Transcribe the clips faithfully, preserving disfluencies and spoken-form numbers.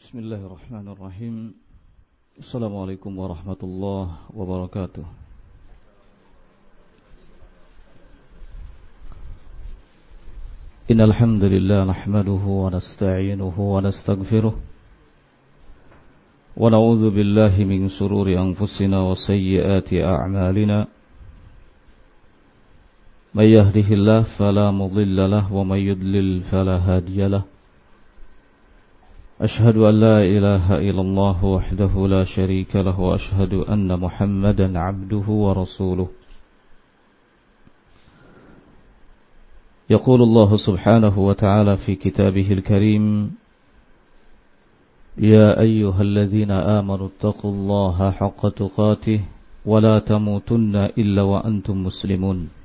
Bismillahirrahmanirrahim. Assalamualaikum warahmatullahi wabarakatuh. Innal hamdalillah nahmaduhu wa nasta'inuhu wa nastaghfiruh wa na'udzu billahi min shururi anfusina wa sayyiati a'malina. May yahdihillahu fala mudilla lahu wa may yudlil fala hadiya lahu. أشهد أن لا إله إلا الله وحده لا شريك له وأشهد أن محمدا عبده ورسوله. يقول الله سبحانه وتعالى في كتابه الكريم: يا أيها الذين آمنوا اتقوا الله حق تقاته ولا تموتن إلا وأنتم مسلمون.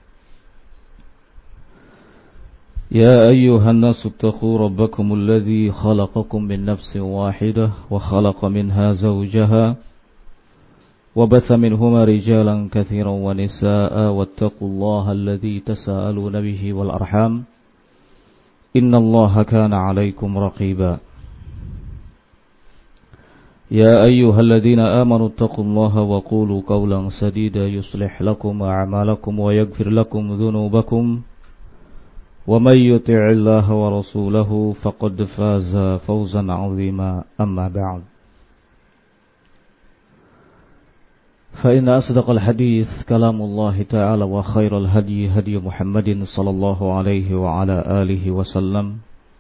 يا أيها الناس اتقوا ربكم الذي خلقكم من نفس واحدة وخلق منها زوجها وبث منهما رجالا كثيرا ونساء واتقوا الله الذي تساءلون به والأرحام إن الله كان عليكم رقيبا. يا أيها الذين آمنوا اتقوا الله وقولوا قولا سديدا يصلح لكم أعمالكم ويغفر لكم ذنوبكم ومن يطع الله ورسوله فقد فاز فوزا عظيما. أما بعد، فإن أصدق الحديث كلام الله تعالى وخير الهدي هدي محمد صلى الله عليه وعلى آله وسلم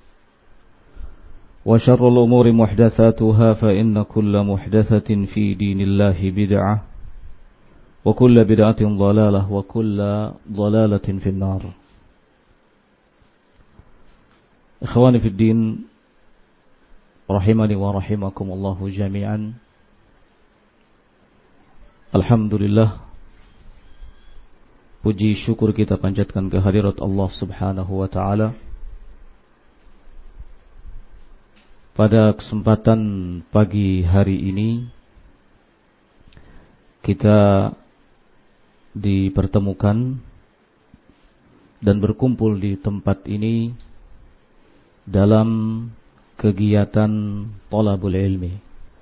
وشر الأمور محدثاتها فإن كل محدثة في دين الله بدعة وكل بدعة ضلالة وكل ضلالة في النار. Ikhwani fid din, rahimani wa rahimakumullahu jami'an. Alhamdulillah, puji syukur kita panjatkan kehadirat Allah Subhanahu wa taala. Pada kesempatan pagi hari ini kita dipertemukan dan berkumpul di tempat ini dalam kegiatan thalabul ilmi.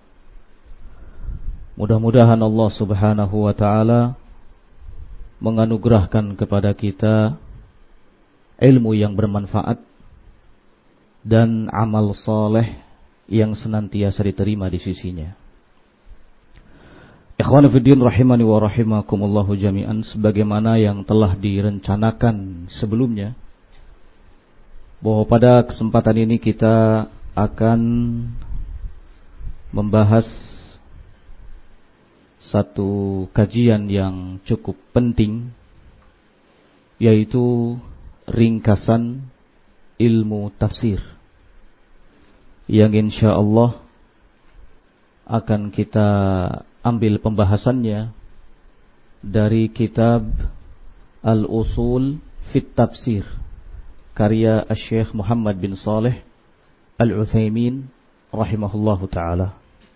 Mudah-mudahan Allah Subhanahu wa taala menganugerahkan kepada kita ilmu yang bermanfaat dan amal saleh yang senantiasa diterima di sisinya. Ikhwan fillah rahimani wa rahimakumullahu jami'an, sebagaimana yang telah direncanakan sebelumnya, bahwa pada kesempatan ini kita akan membahas satu kajian yang cukup penting, yaitu ringkasan ilmu tafsir, yang insya Allah akan kita ambil pembahasannya dari kitab Al-Usul Fit Tafsir karya Syekh Muhammad bin Saleh Al-Utsaimin rahimahullahu taala.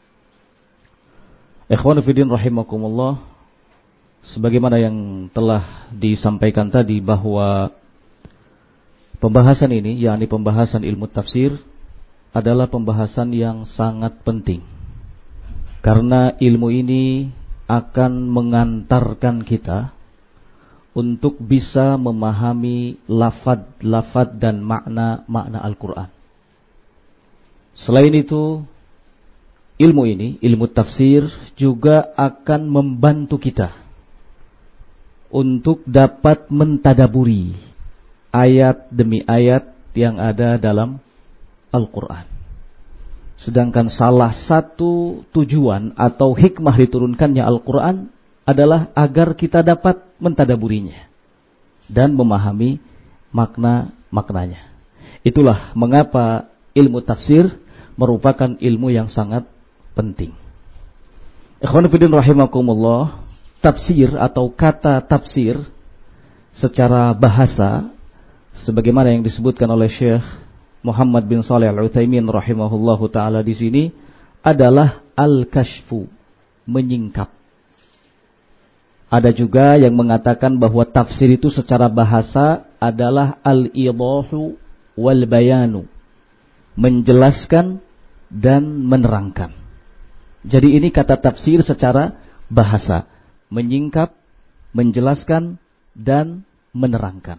Ikhwanu fiddin rahimakumullah, sebagaimana yang telah disampaikan tadi bahwa pembahasan ini, yakni pembahasan ilmu tafsir, adalah pembahasan yang sangat penting, karena ilmu ini akan mengantarkan kita untuk bisa memahami lafad-lafad dan makna-makna Al-Quran. Selain itu, ilmu ini, ilmu tafsir, juga akan membantu kita untuk dapat mentadaburi ayat demi ayat yang ada dalam Al-Quran. Sedangkan salah satu tujuan atau hikmah diturunkannya Al-Quran adalah agar kita dapat mentadaburinya dan memahami makna-maknanya. Itulah mengapa ilmu tafsir merupakan ilmu yang sangat penting. Ikhwan fillah rahimakumullah, tafsir atau kata tafsir secara bahasa, sebagaimana yang disebutkan oleh Syekh Muhammad bin Shalih Al-Utsaimin rahimahullahu taala di sini, adalah al-kashfu, menyingkap. Ada juga yang mengatakan bahwa tafsir itu secara bahasa adalah al-idahu wal bayanu, menjelaskan dan menerangkan. Jadi ini kata tafsir secara bahasa, menyingkap, menjelaskan dan menerangkan.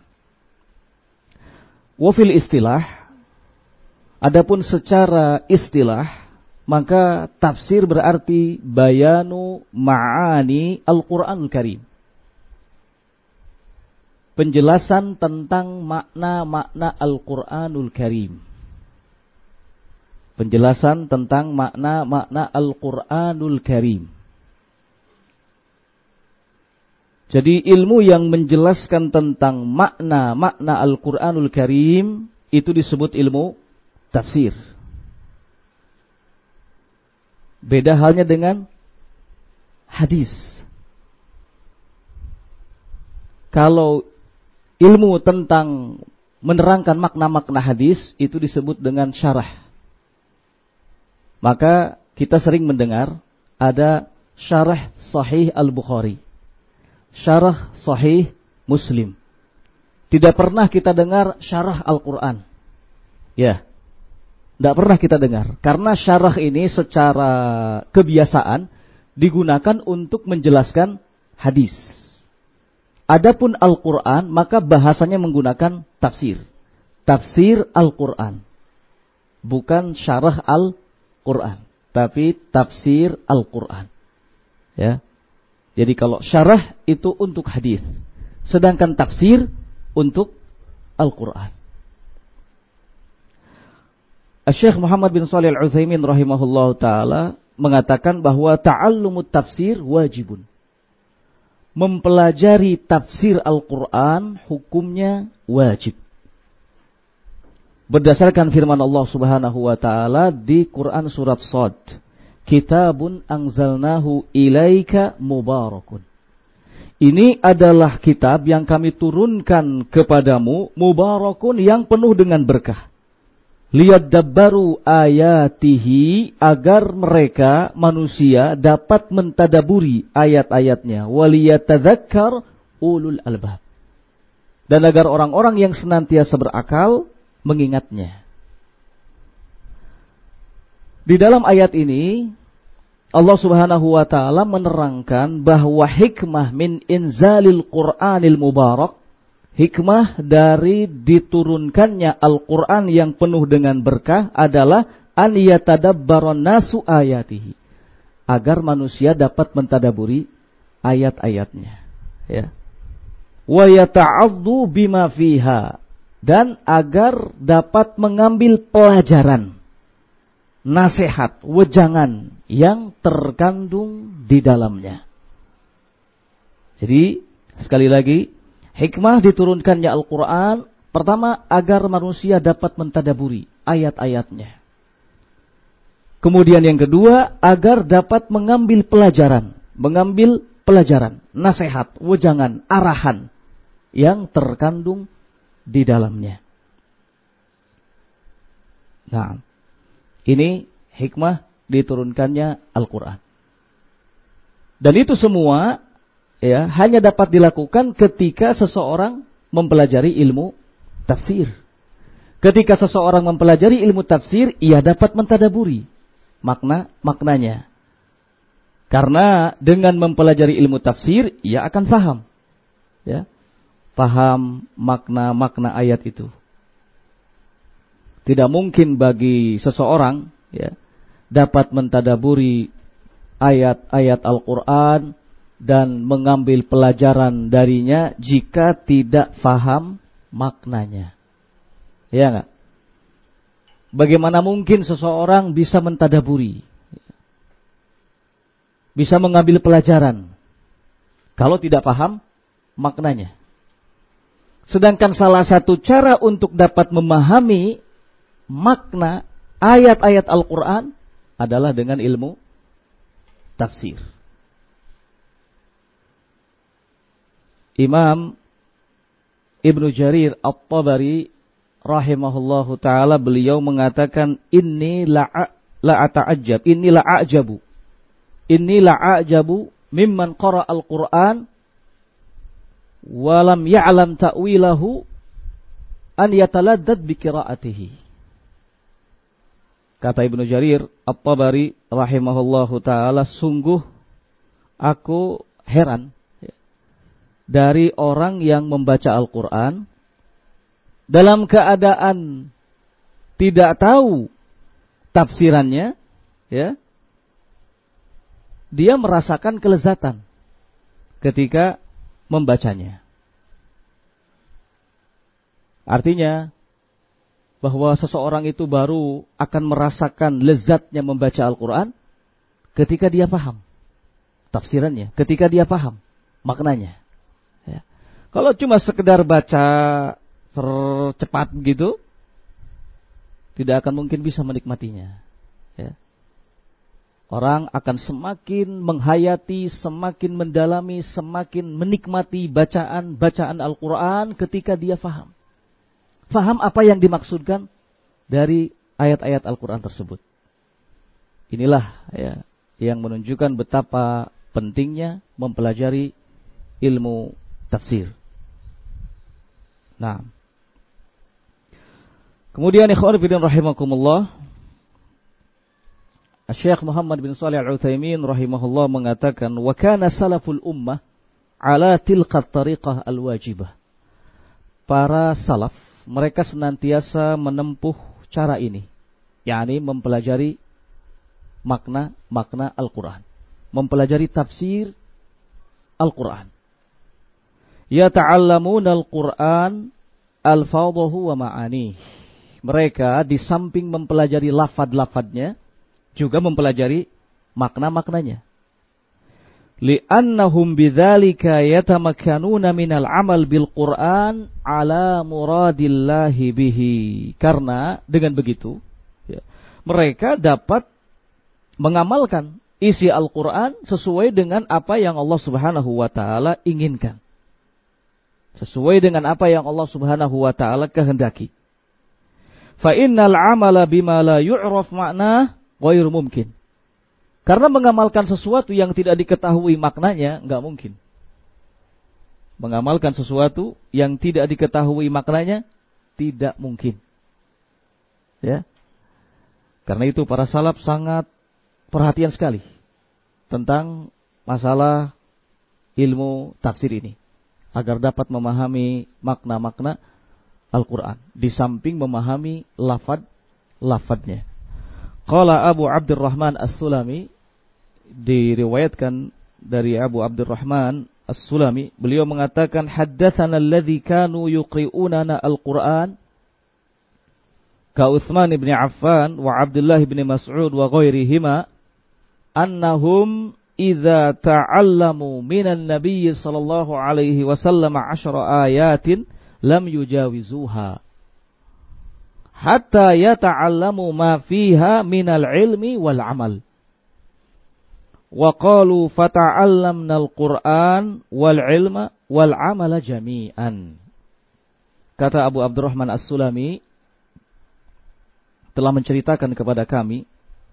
Wa fil istilah, adapun secara istilah, maka tafsir berarti bayanu ma'ani Al-Qur'anul Karim. Penjelasan tentang makna-makna Al-Qur'anul Karim. Penjelasan tentang makna-makna Al-Qur'anul Karim. Jadi ilmu yang menjelaskan tentang makna-makna Al-Qur'anul Karim itu disebut ilmu tafsir. Beda halnya dengan hadis. Kalau ilmu tentang menerangkan makna-makna hadis itu disebut dengan syarah. Maka kita sering mendengar ada syarah Sahih Al-Bukhari, syarah Sahih Muslim. Tidak pernah kita dengar syarah Al-Quran. Ya, tidak pernah kita dengar. Karena syarah ini secara kebiasaan digunakan untuk menjelaskan hadis. Adapun Al-Quran, maka bahasanya menggunakan tafsir. Tafsir Al-Quran. Bukan syarah Al-Quran, tapi tafsir Al-Quran. Ya. Jadi kalau syarah itu untuk hadis, sedangkan tafsir untuk Al-Quran. Syekh Muhammad bin Shalih Al-Utsaimin rahimahullahu taala mengatakan bahwa ta'allumut tafsir wajibun. Mempelajari tafsir Al-Quran hukumnya wajib. Berdasarkan firman Allah Subhanahu wa taala di Quran surat Shad, Kitabun anzalnahu ilaika mubarakun. Ini adalah kitab yang kami turunkan kepadamu, mubarakun, yang penuh dengan berkah. Liyadabbaru ayatihi, agar mereka manusia dapat mentadaburi ayat-ayatnya. Waliyatadzakkar ulul albab, dan agar orang-orang yang senantiasa berakal mengingatnya. Di dalam ayat ini Allah Subhanahu wa taala menerangkan bahwa hikmah min inzalil Qur'anil mubarak, hikmah dari diturunkannya Al-Quran yang penuh dengan berkah adalah an yatadabbaron nasu ayatihi, agar manusia dapat mentadaburi ayat-ayatnya, ya. Wa yata'addu bima fiha, dan agar dapat mengambil pelajaran, nasihat, wejangan yang terkandung di dalamnya. Jadi sekali lagi, hikmah diturunkannya Al-Quran, pertama agar manusia dapat mentadaburi ayat-ayatnya. Kemudian yang kedua, agar dapat mengambil pelajaran, mengambil pelajaran, nasihat, wejangan, arahan yang terkandung di dalamnya. Nah, ini hikmah diturunkannya Al-Quran. Dan itu semua ya hanya dapat dilakukan ketika seseorang mempelajari ilmu tafsir. Ketika seseorang mempelajari ilmu tafsir, ia dapat mentadaburi makna-maknanya. Karena dengan mempelajari ilmu tafsir, ia akan paham, ya, paham makna-makna ayat itu. Tidak mungkin bagi seseorang ya dapat mentadaburi ayat-ayat Al-Quran dan mengambil pelajaran darinya jika tidak faham maknanya. Ya enggak? Bagaimana mungkin seseorang bisa mentadaburi, bisa mengambil pelajaran kalau tidak paham maknanya? Sedangkan salah satu cara untuk dapat memahami makna ayat-ayat Al-Quran adalah dengan ilmu tafsir. Imam Ibnu Jarir At-Tabari rahimahullahu ta'ala, beliau mengatakan, Inni la'ata'ajab, inni la'ajabu, inni la'ajabu mimman qara al-Quran walam ya'lam ta'wilahu an yataladdad bi qira'atihi. Kata Ibnu Jarir At-Tabari rahimahullahu ta'ala, sungguh aku heran dari orang yang membaca Al-Quran dalam keadaan tidak tahu tafsirannya, ya, dia merasakan kelezatan ketika membacanya. Artinya bahwa seseorang itu baru akan merasakan lezatnya membaca Al-Quran ketika dia paham tafsirannya, ketika dia paham maknanya. Ya. Kalau cuma sekedar baca cepat begitu, tidak akan mungkin bisa menikmatinya. Ya. Orang akan semakin menghayati, semakin mendalami, semakin menikmati bacaan-bacaan Al-Quran ketika dia paham. Faham apa yang dimaksudkan dari ayat-ayat Al-Quran tersebut. Inilah ya, yang menunjukkan betapa pentingnya mempelajari ilmu tafsir. Nah, kemudian ikhwan fillah rahimakumullah, Syekh Muhammad bin Shalih Al-Utsaimin rahimahullah mengatakan, wa kana salaful ummah ala tilka tariqah al-wajibah. Para salaf mereka senantiasa menempuh cara ini, yakni mempelajari makna-makna Al-Quran, mempelajari tafsir Al-Quran. Yata'allamuna Al-Quran al-fadhahu wa ma'ani. Mereka di samping mempelajari lafad-lafadnya, juga mempelajari makna-maknanya. Li'annahum bidzalika yatamakkanuna minal amal bil Qur'an ala muradillahi bihi. Karena dengan begitu ya, mereka dapat mengamalkan isi Al-Qur'an sesuai dengan apa yang Allah Subhanahu wa taala inginkan. Sesuai dengan apa yang Allah Subhanahu wa taala kehendaki. Fa innal amala bima la yu'raf ma'nah ghairu mumkin. Karena mengamalkan sesuatu yang tidak diketahui maknanya enggak mungkin. Mengamalkan sesuatu yang tidak diketahui maknanya tidak mungkin. Ya. Karena itu para salaf sangat perhatian sekali tentang masalah ilmu tafsir ini agar dapat memahami makna-makna Al-Quran di samping memahami lafad-lafadnya. Qala Abu Abdurrahman As-Sulami, diriwayatkan dari Abu Abdurrahman As-Sulami, beliau mengatakan, haddatsana alladzi kanu yuqri'unana al-Qur'an ka Utsman bin Affan wa Abdullah bin Mas'ud wa ghairihima annahum idza ta'allamu minan nabiy sallallahu alaihi wasallam ashara ayatin lam yujawizuha hatta yata'allamu ma fiha minal ilmi wal amal. Wa qalu fata'allamna al-Qur'an wal ilma wal amala jami'an. Kata Abu Abdurrahman As-Sulami telah menceritakan kepada kami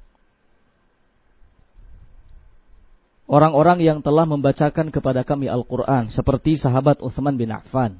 orang-orang yang telah membacakan kepada kami Al-Qur'an seperti sahabat Utsman bin Affan.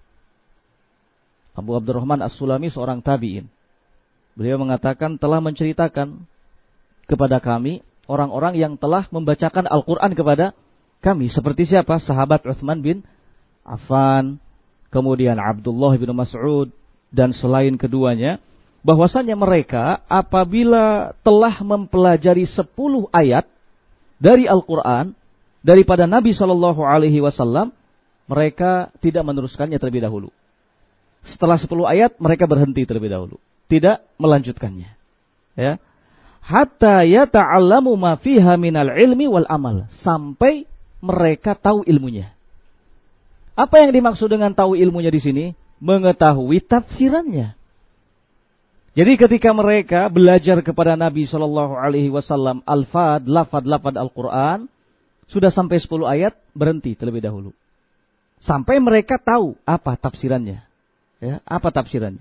Abu Abdurrahman As-Sulami seorang tabi'in. Beliau mengatakan telah menceritakan kepada kami orang-orang yang telah membacakan Al-Quran kepada kami. Seperti siapa? Sahabat Utsman bin Affan, kemudian Abdullah bin Mas'ud, dan selain keduanya. Bahwasanya mereka apabila telah mempelajari sepuluh ayat dari Al-Quran, daripada Nabi shallallahu alaihi wasallam, mereka tidak meneruskannya terlebih dahulu. Setelah sepuluh ayat, mereka berhenti terlebih dahulu. Tidak melanjutkannya. Ya. Hatta yata'allamu ma fiha minal ilmi wal amal. Sampai mereka tahu ilmunya. Apa yang dimaksud dengan tahu ilmunya di sini? Mengetahui tafsirannya. Jadi ketika mereka belajar kepada Nabi shallallahu alaihi wasallam al-fad, lafad-lafad Al-Quran, sudah sampai sepuluh ayat, berhenti terlebih dahulu. Sampai mereka tahu apa tafsirannya. Ya, apa tafsirannya?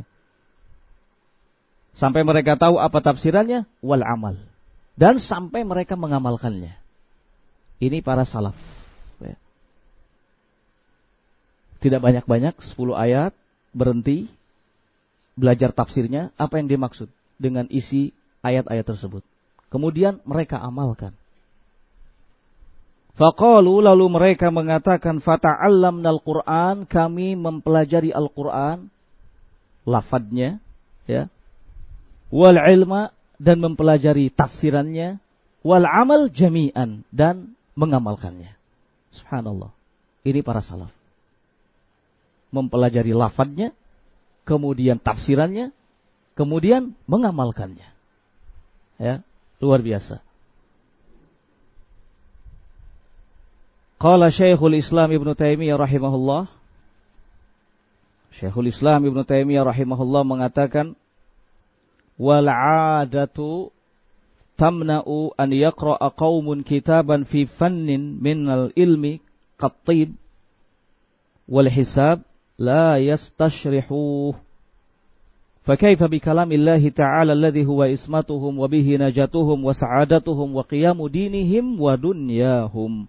Sampai mereka tahu apa tafsirannya, wal amal. Dan sampai mereka mengamalkannya. Ini para salaf. Ya. Tidak banyak-banyak, sepuluh ayat, berhenti, belajar tafsirnya, apa yang dimaksud dengan isi ayat-ayat tersebut. Kemudian mereka amalkan. Faqalu, lalu mereka mengatakan, fata'allamnal Qur'an, kami mempelajari Al-Qur'an, lafadznya, ya, wal ilma, dan mempelajari tafsirannya, wal amal jami'an, dan mengamalkannya. Subhanallah. Ini para salaf. Mempelajari lafadznya, kemudian tafsirannya, kemudian mengamalkannya. Ya, luar biasa. Qala Syekhul Islam Ibnu Taimiyah rahimahullah. Syekhul Islam Ibnu Taimiyah rahimahullah mengatakan, wal 'adatu tamna'u an yaqra'a qaumun kitaban fi fannin minal ilmi qattib wal hisab la yastashrihuh. Fakaifa bi kalamillahi ta'ala alladhi huwa ismatuhum wa bihi najatuhum wa sa'adatuhum wa qiyamu dinihim wa dunyahum.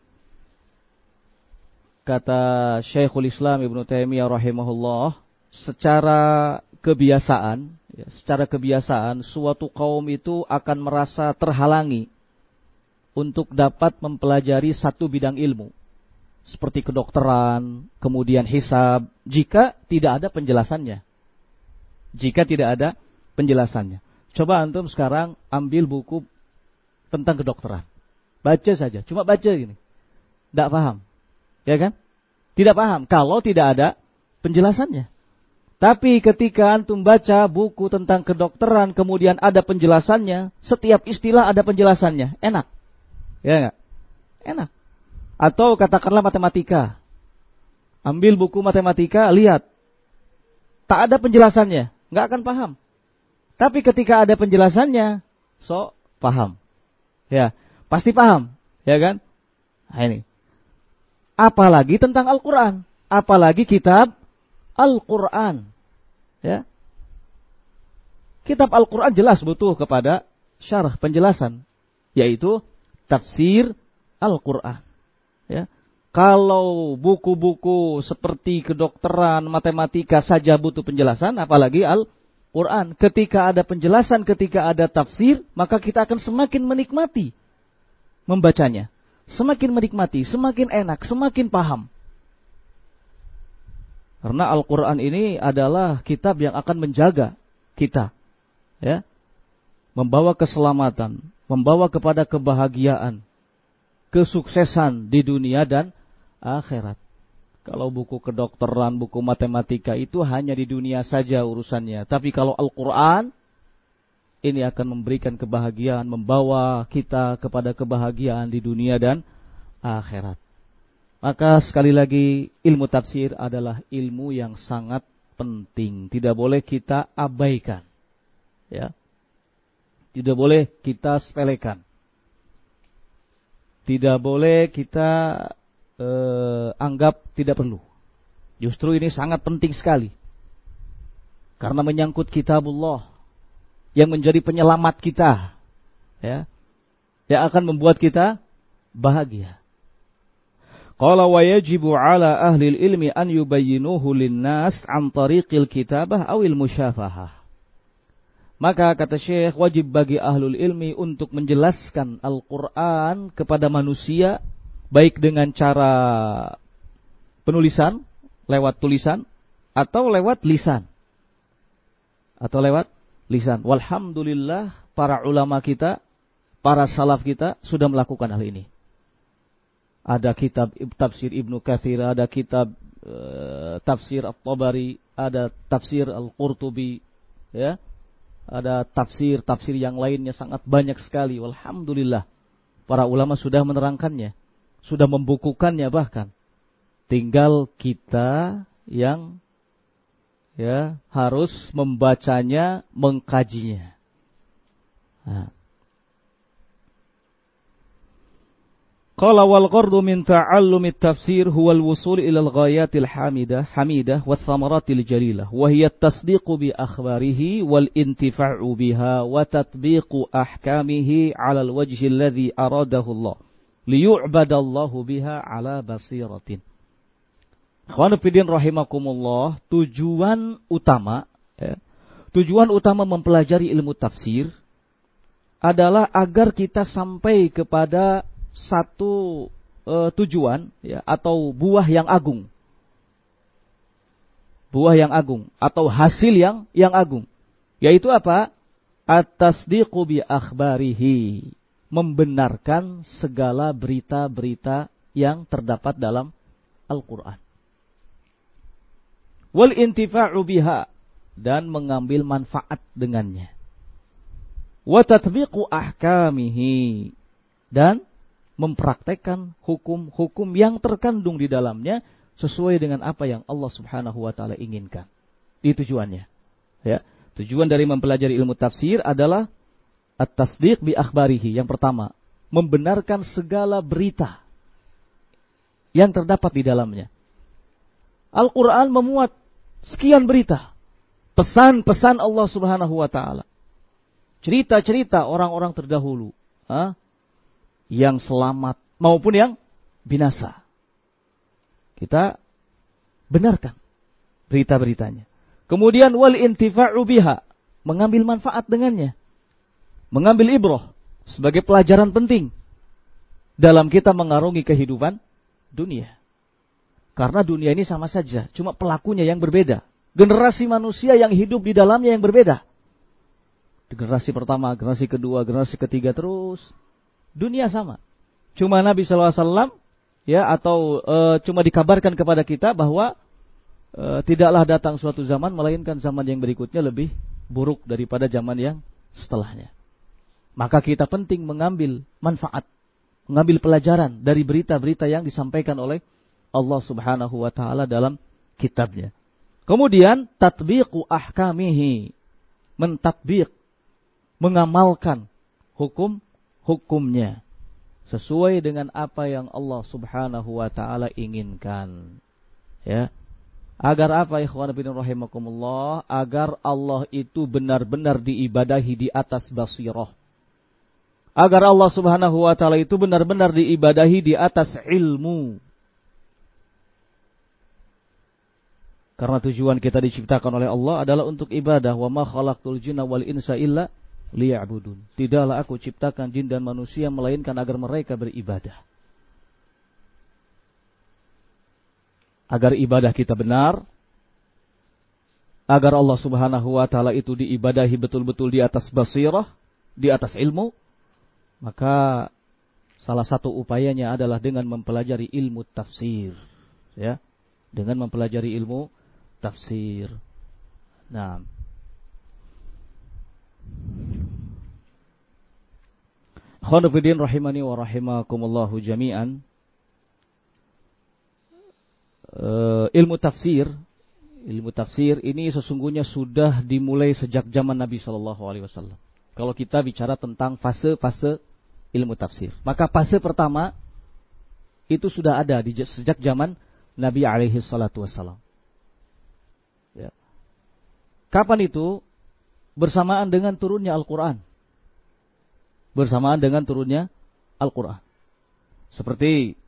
Kata Syekhul Islam Ibnu Taimiyah rahimahullah, secara kebiasaan, ya, secara kebiasaan suatu kaum itu akan merasa terhalangi untuk dapat mempelajari satu bidang ilmu, seperti kedokteran, kemudian hisab, jika tidak ada penjelasannya. Jika tidak ada penjelasannya. Coba antum sekarang ambil buku tentang kedokteran. Baca saja, cuma baca gini. Tidak paham. Ya kan? Tidak paham kalau tidak ada penjelasannya. Tapi ketika antum baca buku tentang kedokteran, kemudian ada penjelasannya, setiap istilah ada penjelasannya. Enak. Ya enggak? Enak. Atau katakanlah matematika. Ambil buku matematika, lihat. Tak ada penjelasannya, enggak akan paham. Tapi ketika ada penjelasannya, so paham. Ya, pasti paham. Ya kan? Nah ini. Apalagi tentang Al-Quran. Apalagi kitab Al-Quran. Ya. Kitab Al-Quran jelas butuh kepada syarah, penjelasan. Yaitu tafsir Al-Quran. Ya. Kalau buku-buku seperti kedokteran, matematika saja butuh penjelasan, apalagi Al-Quran. Ketika ada penjelasan, ketika ada tafsir, maka kita akan semakin menikmati membacanya. Semakin menikmati, semakin enak, semakin paham. Karena Al-Quran ini adalah kitab yang akan menjaga kita. Ya. Membawa keselamatan, membawa kepada kebahagiaan, kesuksesan di dunia dan akhirat. Kalau buku kedokteran, buku matematika itu hanya di dunia saja urusannya. Tapi kalau Al-Quran, ini akan memberikan kebahagiaan, membawa kita kepada kebahagiaan di dunia dan akhirat. Maka sekali lagi, ilmu tafsir adalah ilmu yang sangat penting. Tidak boleh kita abaikan. Ya. Tidak boleh kita sepelekan. Tidak boleh kita eh, anggap tidak perlu. Justru ini sangat penting sekali. Karena menyangkut kitabullah yang menjadi penyelamat kita, ya, yang akan membuat kita bahagia. Qala wa yajibu ala ahli ilmi an yubayyinuhu lin-nas an tariqil kitabah awil musyafahah. Maka kata Syekh, wajib bagi ahlul ilmi untuk menjelaskan Al-Quran kepada manusia, baik dengan cara penulisan, lewat tulisan, atau lewat lisan. Atau lewat lisan. Walhamdulillah para ulama kita, para salaf kita sudah melakukan hal ini. Ada kitab tafsir Ibnu Katsir, ada kitab uh, tafsir At-Tabari, ada tafsir Al-Qurtubi, ya. Ada tafsir-tafsir yang lainnya sangat banyak sekali. Walhamdulillah para ulama sudah menerangkannya, sudah membukukannya bahkan. Tinggal kita yang ya harus membacanya, mengkajinya. Nah. Qala wal qardu min ta'allumi at-tafsir huwa al-wusul ila al-ghayatil hamidah hamidah wa thamaratil jalilah wa hiya at-tasdiqu bi akhbarihi wal intifa'u biha wa tatbiqu ahkamihi 'ala al-wajhi alladhi aradahu Allah liyu'badallahu biha 'ala basiratin. Ikhwanu fillah rahimakumullah, tujuan utama ya, tujuan utama mempelajari ilmu tafsir adalah agar kita sampai kepada satu uh, tujuan ya, atau buah yang agung. Buah yang agung atau hasil yang yang agung. Yaitu apa? At-tasdiqu bi akhbarihi. Membenarkan segala berita-berita yang terdapat dalam Al-Quran. Wal intifa'u biha. Dan mengambil manfaat dengannya. Wa tatbiqu ahkamihi, dan mempraktekkan hukum-hukum yang terkandung di dalamnya sesuai dengan apa yang Allah Subhanahu wa taala inginkan. Itu tujuannya. Ya, tujuan dari mempelajari ilmu tafsir adalah at-tasdiq bi akhbarihi. Yang pertama, membenarkan segala berita yang terdapat di dalamnya. Al-Qur'an memuat sekian berita, pesan-pesan Allah Subhanahu wa taala. Cerita-cerita orang-orang terdahulu, ha? Yang selamat maupun yang binasa. Kita benarkan berita-beritanya. Kemudian wal intifa'u biha, mengambil manfaat dengannya. Mengambil ibrah sebagai pelajaran penting dalam kita mengarungi kehidupan dunia. Karena dunia ini sama saja, cuma pelakunya yang berbeda. Generasi manusia yang hidup di dalamnya yang berbeda. Generasi pertama, generasi kedua, generasi ketiga, terus dunia sama. Cuma Nabi shallallahu alaihi wasallam ya, atau e, cuma dikabarkan kepada kita bahwa e, tidaklah datang suatu zaman melainkan zaman yang berikutnya lebih buruk daripada zaman yang setelahnya. Maka kita penting mengambil manfaat, mengambil pelajaran dari berita-berita yang disampaikan oleh Allah Subhanahu wa taala dalam kitabnya. Kemudian tatbiqu ahkamihi, mentatbiq, mengamalkan hukum-hukumnya sesuai dengan apa yang Allah Subhanahu wa taala inginkan. Ya. Agar apa, ikhwan fillah rahimakumullah? Agar Allah itu benar-benar diibadahi di atas basirah. Agar Allah Subhanahu wa taala itu benar-benar diibadahi di atas ilmu. Karena tujuan kita diciptakan oleh Allah adalah untuk ibadah. Wa ma khalaqtul jinna wal insa illa liya'budun. Tidaklah aku ciptakan jin dan manusia melainkan agar mereka beribadah. Agar ibadah kita benar, agar Allah Subhanahu wa taala itu diibadahi betul-betul di atas basirah, di atas ilmu, maka salah satu upayanya adalah dengan mempelajari ilmu tafsir, ya, dengan mempelajari ilmu tafsir. Nah, khonufidin rahimani wa rahimakumullahu jami'an. Uh, ilmu tafsir, ilmu tafsir ini sesungguhnya sudah dimulai sejak zaman Nabi Shallallahu Alaihi Wasallam. Kalau kita bicara tentang fase-fase ilmu tafsir, maka fase pertama itu sudah ada di sejak zaman Nabi Alaihi Salatu Wasallam. Ya. Kapan itu? Bersamaan dengan turunnya Al-Quran. Bersamaan dengan turunnya Al-Quran. Seperti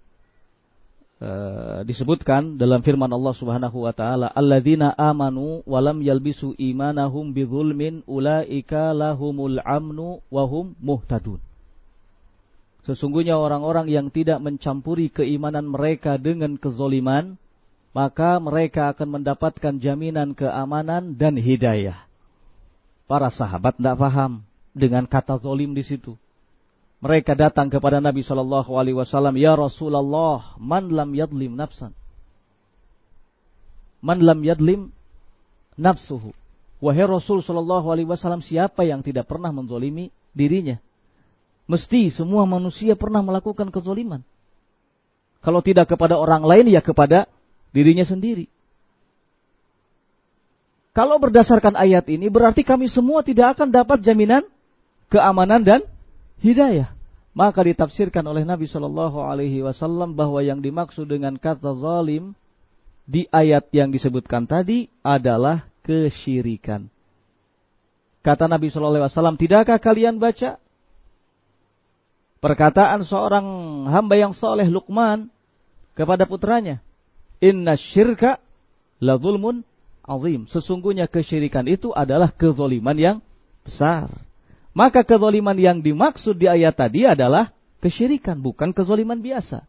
uh, disebutkan dalam firman Allah Subhanahu wa taala, alladzina amanu wa lam yalbisu imanahum bidzulmin ulaika lahumul amnu wa hum muhtadun. Sesungguhnya orang-orang yang tidak mencampuri keimanan mereka dengan kezoliman, maka mereka akan mendapatkan jaminan keamanan dan hidayah. Para sahabat tidak paham dengan kata zolim di situ. Mereka datang kepada Nabi Shallallahu Alaihi Wasallam, ya Rasulullah, man lam yadlim nafsan, man lam yadlim nafsuhu. Wahai Rasul Shallallahu Alaihi Wasallam, siapa yang tidak pernah menzolimi dirinya? Mesti semua manusia pernah melakukan kezoliman. Kalau tidak kepada orang lain, ya kepada dirinya sendiri. Kalau berdasarkan ayat ini, berarti kami semua tidak akan dapat jaminan keamanan dan hidayah. Maka ditafsirkan oleh Nabi Shallallahu Alaihi Wasallam bahwa yang dimaksud dengan kata zalim di ayat yang disebutkan tadi adalah kesyirikan. Kata Nabi Shallallahu Alaihi Wasallam, tidakkah kalian baca perkataan seorang hamba yang soleh Luqman kepada putranya, inna syirka la zulmun azim. Sesungguhnya kesyirikan itu adalah kezoliman yang besar. Maka kezaliman yang dimaksud di ayat tadi adalah kesyirikan, bukan kezaliman biasa.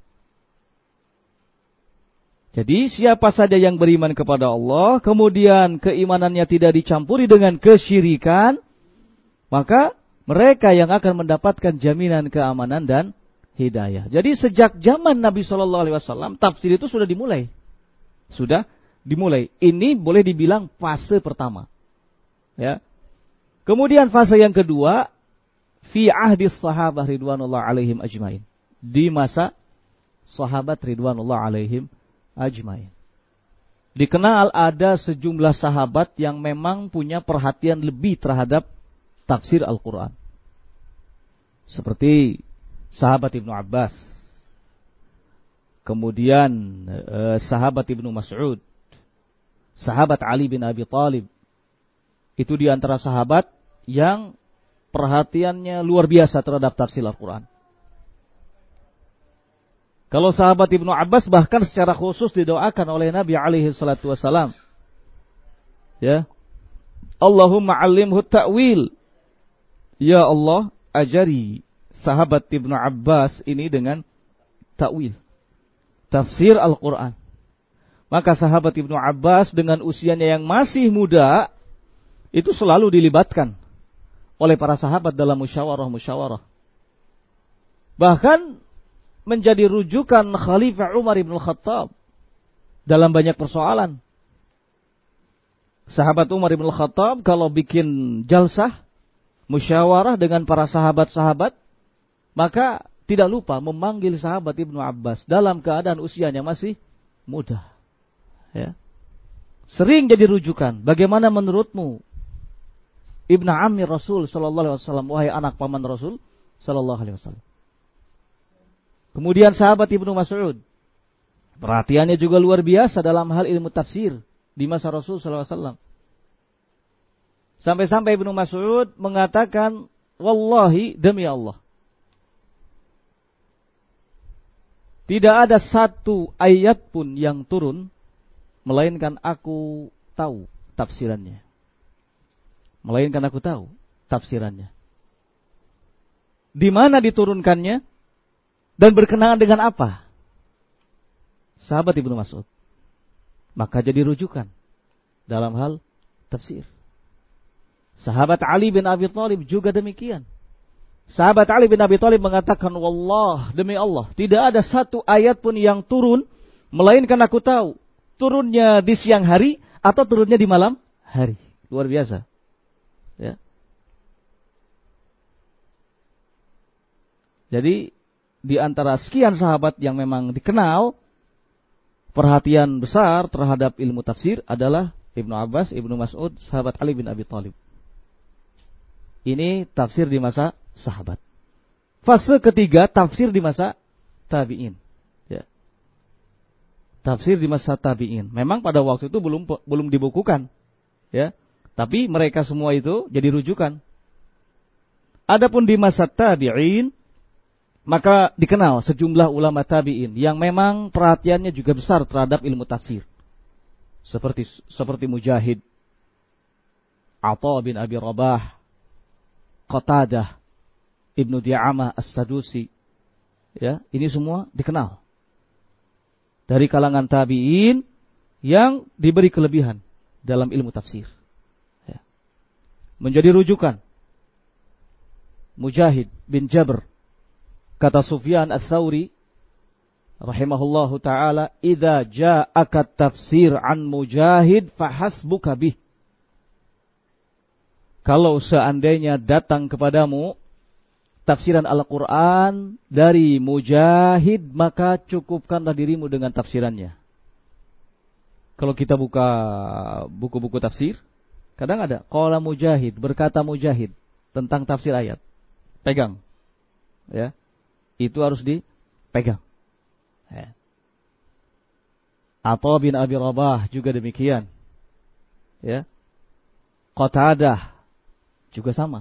Jadi siapa saja yang beriman kepada Allah, kemudian keimanannya tidak dicampuri dengan kesyirikan, maka mereka yang akan mendapatkan jaminan keamanan dan hidayah. Jadi sejak zaman Nabi shallallahu alaihi wasallam, tafsir itu sudah dimulai. Sudah dimulai. Ini boleh dibilang fase pertama. Ya. Kemudian fase yang kedua, fi ahdi sahabah ridwanullah alaihim ajmain. Di masa sahabat ridwanullah alaihim ajmain. Dikenal ada sejumlah sahabat yang memang punya perhatian lebih terhadap tafsir Al-Quran. Seperti sahabat Ibnu Abbas. Kemudian eh, sahabat Ibnu Mas'ud. Sahabat Ali bin Abi Thalib. Itu di antara sahabat yang perhatiannya luar biasa terhadap tafsir Al-Quran. Kalau sahabat Ibnu Abbas bahkan secara khusus didoakan oleh Nabi alaihi salatu wasalam. Ya. Allahumma 'allimhu ta'wil. Ya Allah, ajari sahabat Ibnu Abbas ini dengan ta'wil, tafsir Al-Quran. Maka sahabat Ibnu Abbas dengan usianya yang masih muda, itu selalu dilibatkan oleh para sahabat dalam musyawarah-musyawarah. Bahkan menjadi rujukan Khalifah Umar ibn Khattab dalam banyak persoalan. Sahabat Umar ibn Khattab kalau bikin jalsah, musyawarah dengan para sahabat-sahabat, maka tidak lupa memanggil sahabat Ibnu Abbas dalam keadaan usianya masih muda. Ya. Sering jadi rujukan. Bagaimana menurutmu Ibnu Ammi Rasul sallallahu alaihi wasallam, wahai anak paman Rasul sallallahu alaihi wasallam. Kemudian sahabat Ibnu Mas'ud, perhatiannya juga luar biasa dalam hal ilmu tafsir di masa Rasul sallallahu alaihi wasallam. Sampai-sampai Ibnu Mas'ud mengatakan, wallahi demi Allah, tidak ada satu ayat pun yang turun, melainkan aku tahu tafsirannya. Melainkan aku tahu tafsirannya. Di mana diturunkannya? Dan berkenaan dengan apa? Sahabat Ibnu Mas'ud. Maka jadi rujukan dalam hal tafsir. Sahabat Ali bin Abi Thalib juga demikian. Sahabat Ali bin Abi Thalib mengatakan, wallah, demi Allah, tidak ada satu ayat pun yang turun, melainkan aku tahu turunnya di siang hari atau turunnya di malam hari. Luar biasa. Ya. Jadi di antara sekian sahabat yang memang dikenal perhatian besar terhadap ilmu tafsir adalah Ibnu Abbas, Ibnu Mas'ud, sahabat Ali bin Abi Thalib. Ini tafsir di masa sahabat. Fase ketiga, tafsir di masa tabi'in. Ya. Tafsir di masa tabi'in. Memang pada waktu itu belum belum dibukukan, ya. Tapi mereka semua itu jadi rujukan. Adapun di masa tabi'in, maka dikenal sejumlah ulama tabi'in yang memang perhatiannya juga besar terhadap ilmu tafsir. Seperti seperti Mujahid, Atha bin Abi Rabah, Qatadah, Ibnu Di'amah As-Sadusi. Ya, ini semua dikenal dari kalangan tabi'in yang diberi kelebihan dalam ilmu tafsir. Ya. Menjadi rujukan. Mujahid bin Jabr, kata Sufyan Ats-Tsauri rahimahullahu taala, "Idza ja'aka tafsir an Mujahid fahasbuka bih." Kalau seandainya datang kepadamu tafsiran Al-Quran dari Mujahid, maka cukupkanlah dirimu dengan tafsirannya. Kalau kita buka buku-buku tafsir, kadang ada qala Mujahid, berkata Mujahid tentang tafsir ayat. Pegang. Ya. Itu harus dipegang. Ya. Atha bin Abi Rabah juga demikian. Ya. Qatadah juga sama.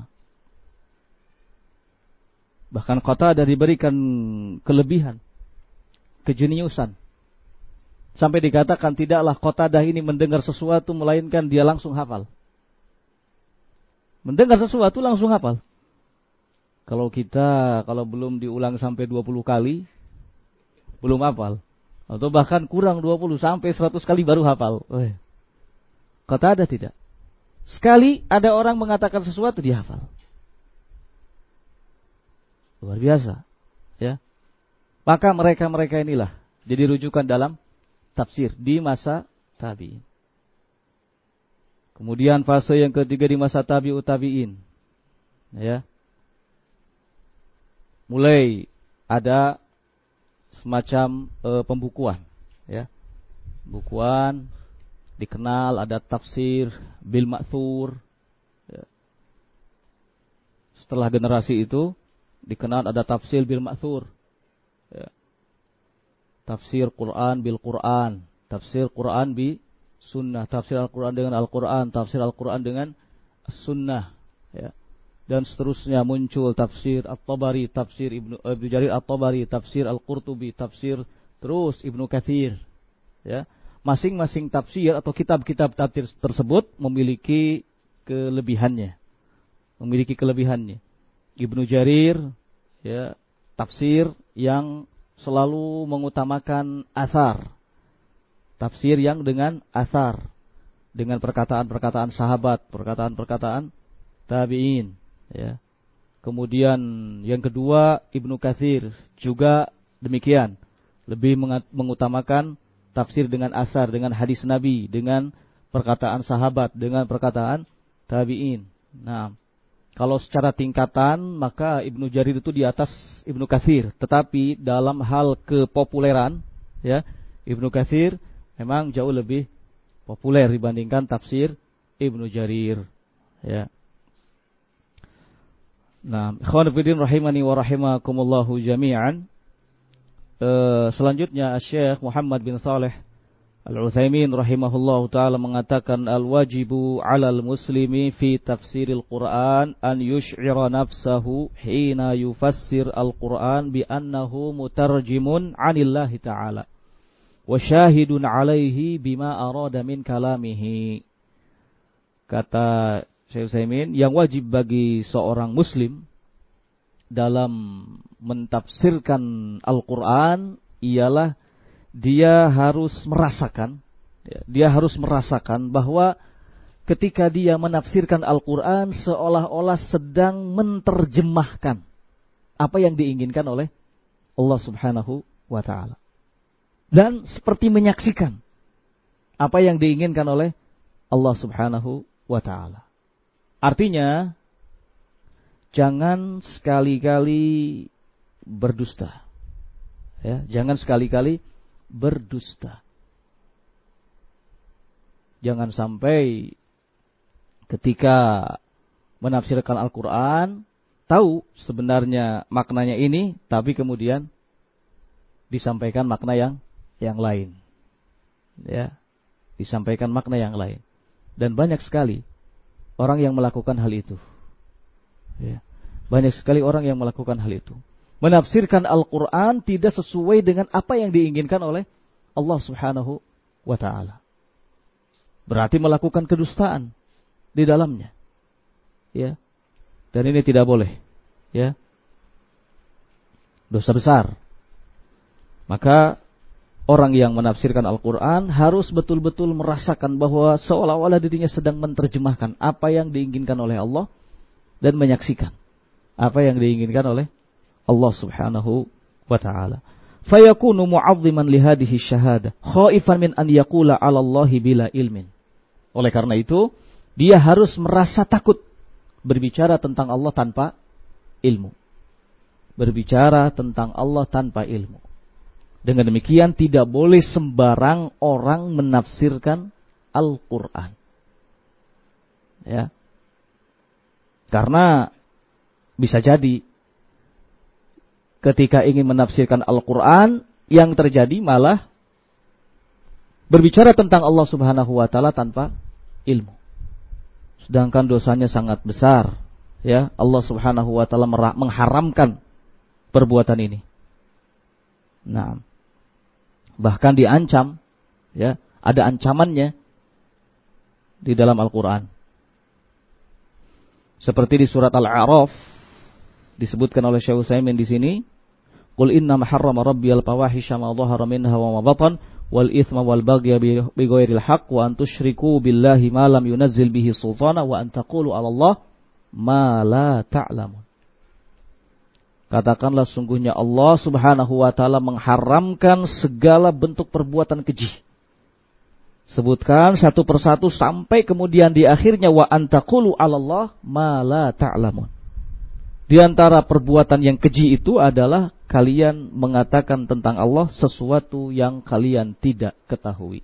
Bahkan Qatadah diberikan kelebihan, kejeniusan. Sampai dikatakan tidaklah Qatadah ini mendengar sesuatu melainkan dia langsung hafal. Mendengar sesuatu langsung hafal. Kalau kita kalau belum diulang sampai dua puluh kali belum hafal. Atau bahkan kurang dua puluh sampai seratus kali baru hafal. Eh. Kata ada tidak? Sekali ada orang mengatakan sesuatu dia hafal. Luar biasa, ya. Maka mereka-mereka inilah jadi rujukan dalam tafsir di masa tabi'in. Kemudian fase yang ketiga di masa tabi'ut tabi'in, ya. Mulai ada semacam e, pembukuan, ya. Bukuan dikenal ada tafsir bil ma'thur, ya. Setelah generasi itu dikenal ada tafsir bil ma'thur, ya. Tafsir Quran bil Quran, tafsir Quran bi sunnah, tafsir Al-Quran dengan Al-Quran, tafsir Al-Quran dengan sunnah, ya. Dan seterusnya muncul tafsir At-Tabari, tafsir Ibnu, Ibnu Jarir At-Tabari, tafsir Al-Qurtubi, tafsir terus Ibnu Katsir, ya. Masing-masing tafsir atau kitab-kitab tafsir tersebut memiliki kelebihannya. Memiliki kelebihannya. Ibnu Jarir, ya, tafsir yang selalu mengutamakan athar. Tafsir yang dengan athar, dengan perkataan-perkataan sahabat, perkataan-perkataan tabi'in, ya. Kemudian yang kedua Ibnu Katsir juga demikian, lebih mengutamakan tafsir dengan asar, dengan hadis Nabi, dengan perkataan sahabat, dengan perkataan tabi'in. Nah, kalau secara tingkatan maka Ibnu Jarir itu di atas Ibnu Katsir, tetapi dalam hal kepopuleran, ya, Ibnu Katsir memang jauh lebih populer dibandingkan tafsir Ibnu Jarir, ya. Nah, ikhwan fillah rahimani wa rahimakumullahu jami'an. Uh, selanjutnya Syekh Muhammad bin Shalih Al-Utsaimin rahimahullahu taala mengatakan al-wajibu 'alal muslimi fi tafsiril Qur'an an yush'ira nafsahu hina yufassir al-Qur'an bi annahu mutarjimun 'anillahi ta'ala wa syahidun 'alaihi bima arada min kalamihi. Kata Syekh Utsaimin, yang wajib bagi seorang muslim dalam mentafsirkan Al-Quran ialah dia harus merasakan, ya, dia harus merasakan bahwa ketika dia menafsirkan Al-Quran seolah-olah sedang menerjemahkan apa yang diinginkan oleh Allah Subhanahu wa ta'ala. Dan seperti menyaksikan apa yang diinginkan oleh Allah Subhanahu wa ta'ala. Artinya, jangan sekali-kali berdusta. Ya, jangan sekali-kali berdusta. Jangan sampai ketika menafsirkan Al-Quran tahu sebenarnya maknanya ini, tapi kemudian disampaikan makna yang yang lain. Ya, disampaikan makna yang lain. Dan banyak sekali orang yang melakukan hal itu. Ya. Banyak sekali orang yang melakukan hal itu. Menafsirkan Al-Quran tidak sesuai dengan apa yang diinginkan oleh Allah Subhanahu wa ta'ala. Berarti melakukan kedustaan di dalamnya. Ya. Dan ini tidak boleh. Ya. Dosa besar. Maka orang yang menafsirkan Al-Quran harus betul-betul merasakan bahwa seolah-olah dirinya sedang menerjemahkan apa yang diinginkan oleh Allah dan menyaksikan apa yang diinginkan oleh Allah Subhanahu wa ta'ala. Fayakunu mu'azziman lihadihi syahadah khaifan min an yaqula 'ala Allahi bila ilmin. Oleh karena itu, dia harus merasa takut berbicara tentang Allah tanpa ilmu. Berbicara tentang Allah tanpa ilmu. Dengan demikian tidak boleh sembarang orang menafsirkan Al-Quran. Ya. Karena bisa jadi ketika ingin menafsirkan Al-Quran, yang terjadi malah berbicara tentang Allah Subhanahu wa ta'ala tanpa ilmu. Sedangkan dosanya sangat besar. Ya, Allah Subhanahu wa ta'ala mengharamkan perbuatan ini. Nah, bahkan diancam, ya, ada ancamannya di dalam Al-Quran. Seperti di surat Al-A'raf disebutkan oleh Syekh Utsaimin di sini, qul inna harrama rabbiyal fawahisha ma dhahara minha wa ma batan wal itsma wal baghya bi ghairil haqq wa an tusyriku billahi ma lam yunazzil bihi sultana wa an taqulu 'ala Allah ma la ta'lamun. Katakanlah sungguhnya Allah Subhanahu wa taala mengharamkan segala bentuk perbuatan keji. Sebutkan satu persatu sampai kemudian di akhirnya wa antaqulu 'alallah ma la ta'lamun. Di antara perbuatan yang keji itu adalah kalian mengatakan tentang Allah sesuatu yang kalian tidak ketahui.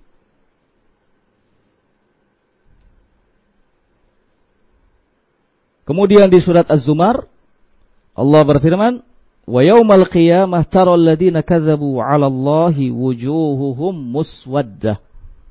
Kemudian di surat Az-Zumar Allah berfirman, wa yaumal qiyamah taral ladzina kadzabu 'alallahi wujuhuhum muswaddah.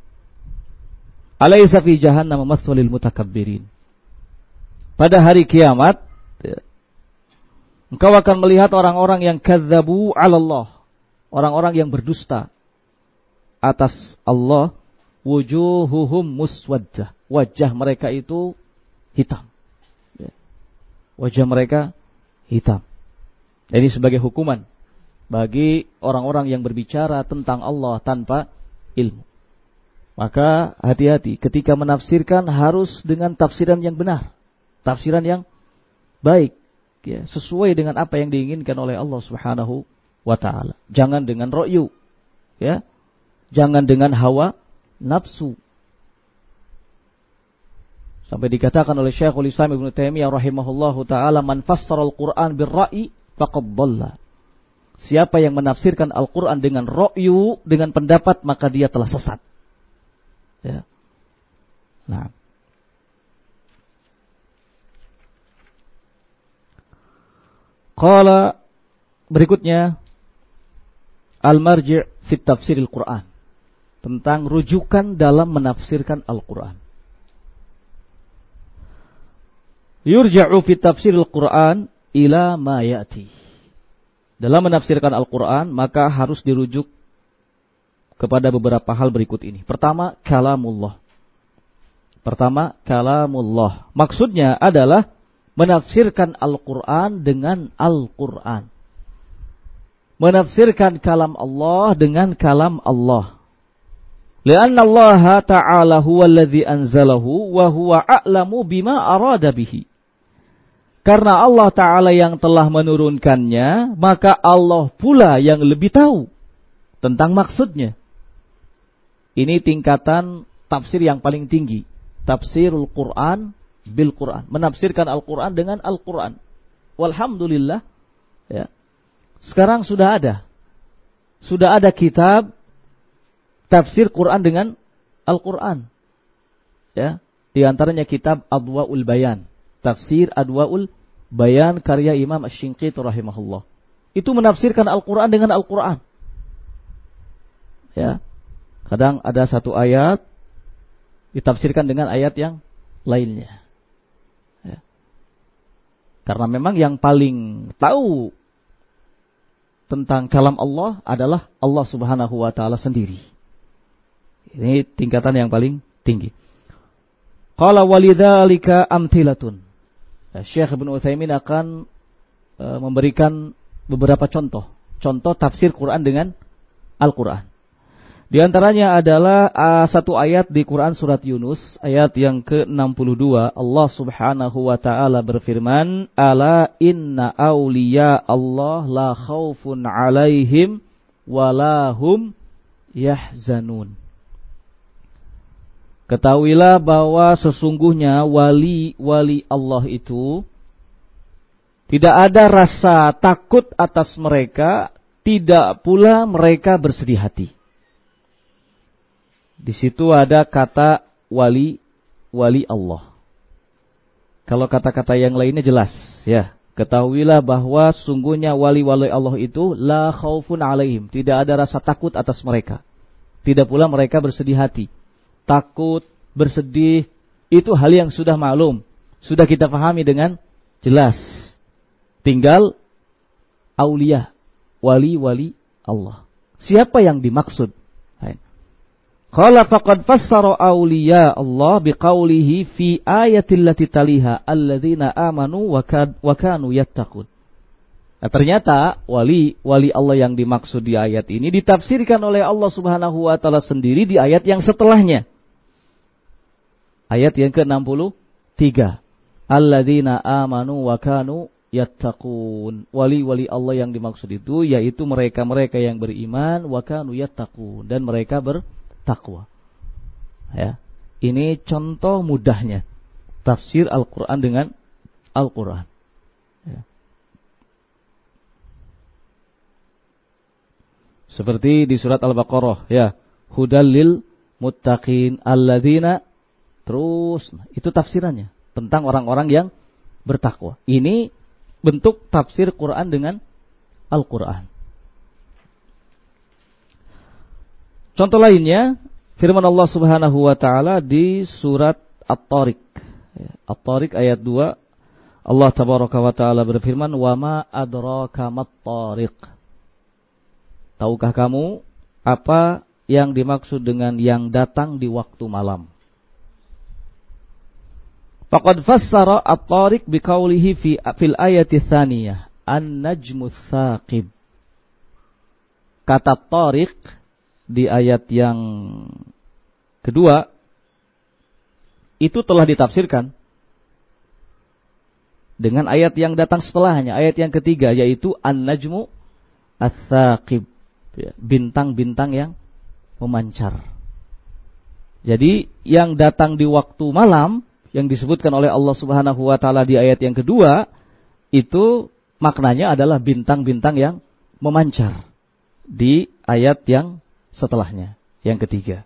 Alaysa fi jahannam mathwal lil mutakabbirin. Pada hari kiamat, engkau akan melihat orang-orang yang kadzabu 'alallah, orang-orang yang berdusta atas Allah, wujuhuhum muswaddah. Wajah mereka itu hitam. Wajah mereka hitam. Ini sebagai hukuman bagi orang-orang yang berbicara tentang Allah tanpa ilmu. Maka hati-hati ketika menafsirkan harus dengan tafsiran yang benar, tafsiran yang baik, ya, sesuai dengan apa yang diinginkan oleh Allah Subhanahu wa taala. Jangan dengan ra'yu, ya. Jangan dengan hawa nafsu. Sampai dikatakan oleh Syekhul Islam Ibnu Taimiyah rahimahullahu taala, man fassara al-Qur'an bir-ra'yi faqad dhalla. Siapa yang menafsirkan Al-Qur'an dengan ra'yu, dengan pendapat, maka dia telah sesat. Ya. Nah. Qala berikutnya al-marji' fi tafsiril Qur'an, tentang rujukan dalam menafsirkan Al-Qur'an. Yurja'u fi tafsiril Qur'an ila ma ya'ti. Dalam menafsirkan Al-Qur'an maka harus dirujuk kepada beberapa hal berikut ini. Pertama, kalamullah. Pertama, kalamullah. Maksudnya adalah menafsirkan Al-Qur'an dengan Al-Qur'an. Menafsirkan kalam Allah dengan kalam Allah. Lianna Allah Ta'ala huwa alladhi anzalahu wa huwa a'lamu bima arada bihi. Karena Allah Ta'ala yang telah menurunkannya, maka Allah pula yang lebih tahu tentang maksudnya. Ini tingkatan tafsir yang paling tinggi. Tafsirul Quran bil Quran. Menafsirkan Al-Quran dengan Al-Quran. Walhamdulillah. Ya. Sekarang sudah ada. Sudah ada kitab tafsir Quran dengan Al-Quran. Ya. Di antaranya kitab Adwa'ul Bayan. Tafsir Adwa'ul Bayan karya Imam Asy-Shinqiti rahimahullah. Itu menafsirkan Al-Quran dengan Al-Quran. Ya. Kadang ada satu ayat ditafsirkan dengan ayat yang lainnya. Ya. Karena memang yang paling tahu tentang kalam Allah adalah Allah Subhanahu wa taala sendiri. Ini tingkatan yang paling tinggi. Qala walidzalika amthilatun. Ya, Syekh Ibnu Utsaimin akan e, memberikan beberapa contoh. Contoh tafsir Quran dengan Al-Quran. Di antaranya adalah uh, satu ayat di Quran surat Yunus, ayat yang ke enam puluh dua. Allah Subhanahu wa taala berfirman, "Ala inna awliya Allah la khaufun 'alaihim wa la hum yahzanun." Ketahuilah bahwa sesungguhnya wali-wali Allah itu tidak ada rasa takut atas mereka, tidak pula mereka bersedih hati. Di situ ada kata wali, wali Allah. Kalau kata-kata yang lainnya jelas, ya. Ketahuilah bahwa sungguhnya wali-wali Allah itu la khaufun 'alaihim, tidak ada rasa takut atas mereka. Tidak pula mereka bersedih hati. Takut, bersedih, itu hal yang sudah maklum, sudah kita pahami dengan jelas. Tinggal aulia, wali-wali Allah. Siapa yang dimaksud? Qala faqad fassara awliya Allah biqaulihi fi ayatil lati taliha alladzina amanu wa kanu yattaqun. Nah, ternyata wali wali Allah yang dimaksud di ayat ini ditafsirkan oleh Allah Subhanahu wa taala sendiri di ayat yang setelahnya. Ayat yang ke enam puluh tiga. Alladzina amanu wa kanu yattaqun. Wali-wali Allah yang dimaksud itu yaitu mereka-mereka yang beriman wa kanu yattaqun, dan mereka bertakwa. Ya. Ini contoh mudahnya tafsir Al-Qur'an dengan Al-Qur'an. Ya. Seperti di surat Al-Baqarah, ya, hudal lil muttaqin alladzina, terus itu tafsirannya tentang orang-orang yang bertakwa. Ini bentuk tafsir Quran dengan Al-Quran. Contoh lainnya firman Allah Subhanahu wa taala di surat At-Tariq. At-Tariq ayat dua, Allah tabaraka wa taala berfirman, "Wa ma adraka mat-tariq." Tahukah kamu apa yang dimaksud dengan yang datang di waktu malam? Faqad fassara At-Tariq biqaulihi fi fil ayati tsaniyah, an-najmu tsaqib. Kata Tariq di ayat yang kedua itu telah ditafsirkan dengan ayat yang datang setelahnya, ayat yang ketiga, yaitu an-najmu ats-tsaqib, bintang-bintang yang memancar. Jadi yang datang di waktu malam yang disebutkan oleh Allah Subhanahu wa taala di ayat yang kedua itu maknanya adalah bintang-bintang yang memancar di ayat yang setelahnya, yang ketiga.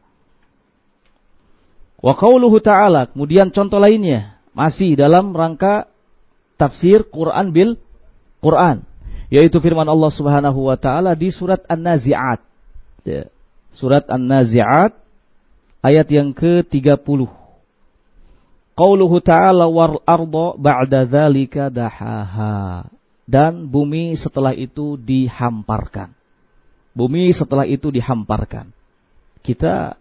Wa qauluhu ta'ala, kemudian contoh lainnya masih dalam rangka tafsir Quran bil Quran, yaitu firman Allah Subhanahu wa taala di surat An-Nazi'at. Ya. Surat An-Nazi'at ayat yang ke tiga puluh. Qauluhu ta'ala wal arda ba'da dzalika dahaha. Dan bumi setelah itu dihamparkan. Bumi setelah itu dihamparkan. Kita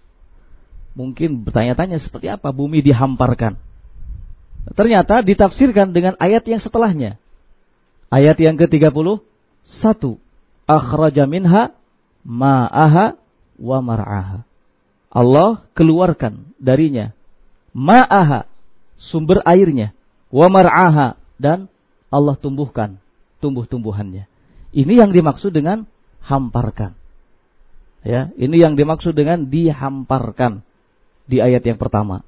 mungkin bertanya-tanya seperti apa bumi dihamparkan. Ternyata ditafsirkan dengan ayat yang setelahnya. Ayat yang ke tiga puluh satu. Akhraja minha ma'aha wa mar'aha. Allah keluarkan darinya ma'aha, sumber airnya, wa mar'aha, dan Allah tumbuhkan tumbuh-tumbuhannya. Ini yang dimaksud dengan hamparkan. Ya, ini yang dimaksud dengan dihamparkan di ayat yang pertama.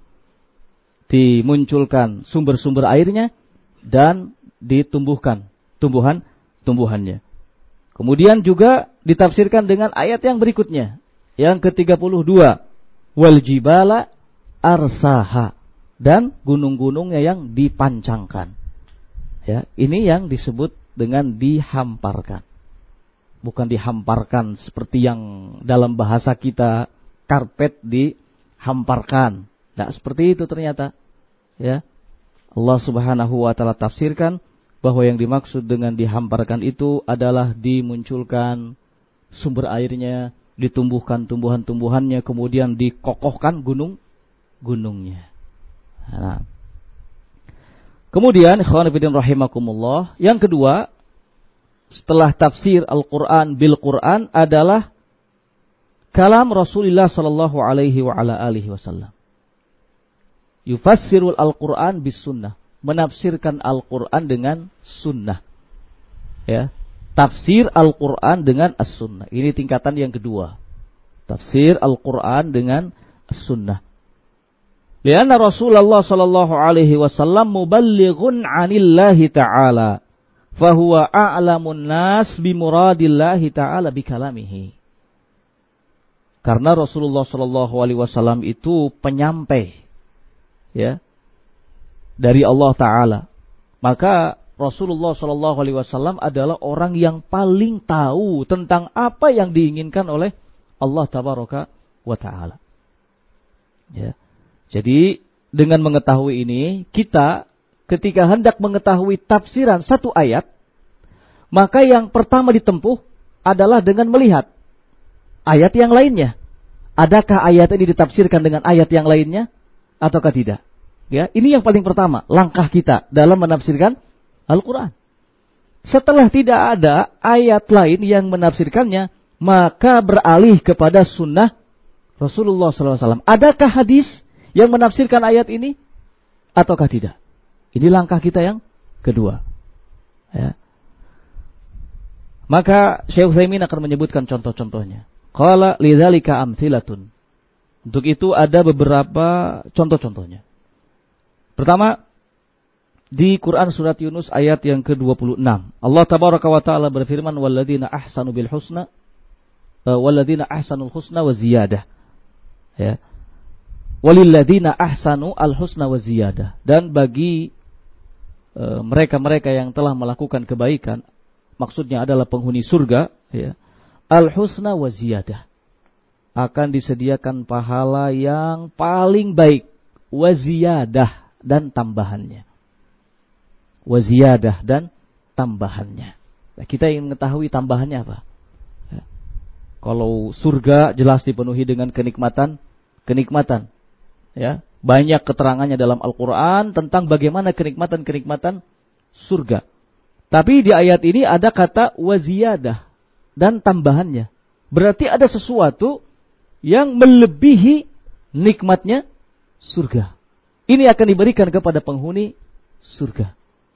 Dimunculkan sumber-sumber airnya dan ditumbuhkan tumbuhan-tumbuhannya. Kemudian juga ditafsirkan dengan ayat yang berikutnya, yang ke tiga puluh dua, wal jibala arsaha, dan gunung-gunungnya yang dipancangkan. Ya, ini yang disebut dengan dihamparkan. Bukan dihamparkan seperti yang dalam bahasa kita karpet dihamparkan. Nah, seperti itu ternyata. Ya. Allah Subhanahu wa taala tafsirkan bahwa yang dimaksud dengan dihamparkan itu adalah dimunculkan sumber airnya, ditumbuhkan tumbuhan-tumbuhannya, kemudian dikokohkan gunung-gunungnya. Nah. Kemudian ikhwan fillah rahimakumullah, yang kedua setelah tafsir Al-Qur'an bil Qur'an adalah kalam Rasulullah sallallahu alaihi wa ala alihi wasallam. Yufassirul Al-Qur'an bis sunnah, menafsirkan Al-Qur'an dengan sunnah. Ya, tafsir Al-Qur'an dengan as-sunnah. Ini tingkatan yang kedua. Tafsir Al-Qur'an dengan as-sunnah. Lianna Rasulullah sallallahu alaihi wasallam muballighun 'anillahi ta'ala, fa huwa a'lamun nas bi muradillahi ta'ala bi kalamihi. Karena Rasulullah sallallahu alaihi wasallam itu penyampai, ya, dari Allah taala. Maka Rasulullah sallallahu alaihi wasallam adalah orang yang paling tahu tentang apa yang diinginkan oleh Allah tabaraka wa taala. Ya. Jadi dengan mengetahui ini, kita ketika hendak mengetahui tafsiran satu ayat, maka yang pertama ditempuh adalah dengan melihat ayat yang lainnya. Adakah ayat ini ditafsirkan dengan ayat yang lainnya ataukah tidak? Ya, ini yang paling pertama, langkah kita dalam menafsirkan Al-Qur'an. Setelah tidak ada ayat lain yang menafsirkannya, maka beralih kepada sunnah Rasulullah sallallahu alaihi wasallam. Adakah hadis yang menafsirkan ayat ini ataukah tidak? Ini langkah kita yang kedua. Ya. Maka Syekh Utsaimin akan menyebutkan contoh-contohnya. Qala lidzalika amtsilatun. Untuk itu ada beberapa contoh-contohnya. Pertama, di Quran surat Yunus ayat yang ke dua puluh enam. Allah tabaraka wa taala berfirman, "Walladzina ahsanu bil husna uh, walladzina ahsanul husna wa ziyadah." Ya. Walilladzina ahsanu al husna wa ziyadah. Dan bagi uh, mereka-mereka yang telah melakukan kebaikan, maksudnya adalah penghuni surga, ya. Al-husna wa ziyadah. Akan disediakan pahala yang paling baik. Wa ziyadah, dan tambahannya. Wa ziyadah, dan tambahannya. Nah, kita ingin mengetahui tambahannya apa? Ya. Kalau surga jelas dipenuhi dengan kenikmatan, kenikmatan. Ya. Banyak keterangannya dalam Al-Quran tentang bagaimana kenikmatan-kenikmatan surga. Tapi di ayat ini ada kata waziyadah dan tambahannya. Berarti ada sesuatu yang melebihi nikmatnya surga. Ini akan diberikan kepada penghuni surga.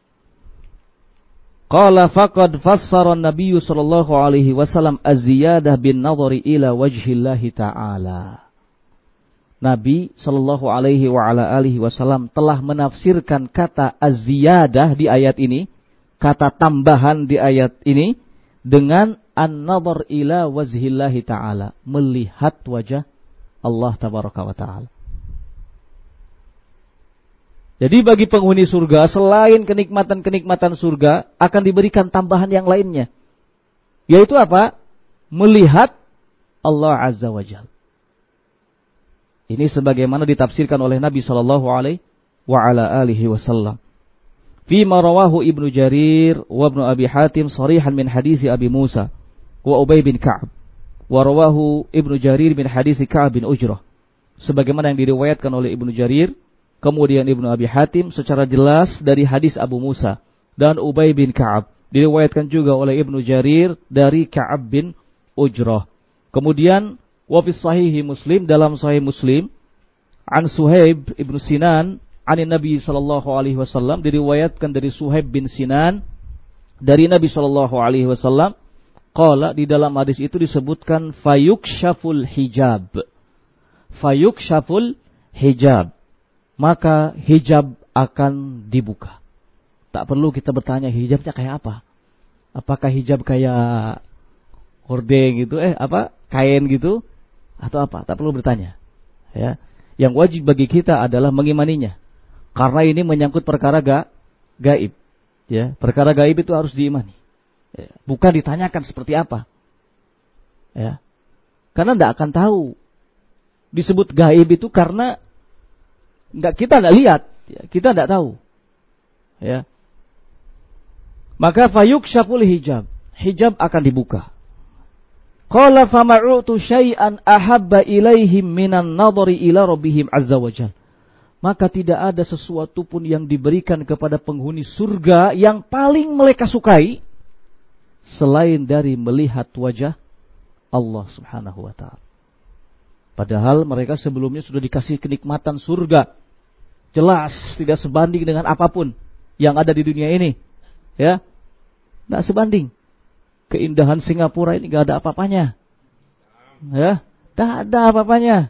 Qala faqad fassara an-nabiy sallallahu alaihi wasallam az-ziyadah bin nadhari ila wajhillahi ta'ala. Nabi sallallahu alaihi wa ala alihi wasallam telah menafsirkan kata az-ziyadah di ayat ini, kata tambahan di ayat ini dengan an-nadhar ila wajhillahi ta'ala, melihat wajah Allah tabaraka wa ta'ala. Jadi bagi penghuni surga, selain kenikmatan-kenikmatan surga, akan diberikan tambahan yang lainnya. Yaitu apa? Melihat Allah azza wa jalla. Ini sebagaimana ditafsirkan oleh Nabi sallallahu alaihi wa ala alihi wasallam. Fima rawahu Ibnu Jarir wa Ibnu Abi Hatim sarihan min hadis Abi Musa wa Ubay bin Ka'ab. Wa rawahu Ibnu Jarir min hadis Ka'ab bin Ujrah. Sebagaimana yang diriwayatkan oleh Ibnu Jarir, kemudian Ibnu Abi Hatim secara jelas dari hadis Abu Musa dan Ubay bin Ka'ab. Diriwayatkan juga oleh Ibnu Jarir dari Ka'ab bin Ujrah. Kemudian wa fi sahihi Muslim, dalam sahih Muslim, an Suhaib Ibnu Sinan Ani Nabi sallallahu alaihi wasallam, diriwayatkan dari Suhaib bin Sinan dari Nabi sallallahu alaihi wasallam, qala, di dalam hadis itu disebutkan fayukshaful hijab. Fayukshaful hijab. Maka hijab akan dibuka. Tak perlu kita bertanya hijabnya kayak apa? Apakah hijab kayak hordeng gitu, eh apa? Kain gitu atau apa? Tak perlu bertanya. Ya. Yang wajib bagi kita adalah mengimaninya. Karena ini menyangkut perkara ga, gaib. Ya, perkara gaib itu harus diimani. Ya, bukan ditanyakan seperti apa. Ya. Karena tidak akan tahu. Disebut gaib itu karena enggak, kita tidak lihat. Ya, kita tidak tahu. Ya. Maka fayukshaful hijab. Hijab akan dibuka. Qala fama'utu syai'an ahabba ilaihim minan nadhari ila rabbihim azza wa jalla. Maka tidak ada sesuatu pun yang diberikan kepada penghuni surga yang paling mereka sukai selain dari melihat wajah Allah subhanahu wa ta'ala. Padahal mereka sebelumnya sudah dikasih kenikmatan surga. Jelas tidak sebanding dengan apapun yang ada di dunia ini. Ya, tidak sebanding. Keindahan Singapura ini gak ada apa-apanya. Ya, tak ada apa-apanya.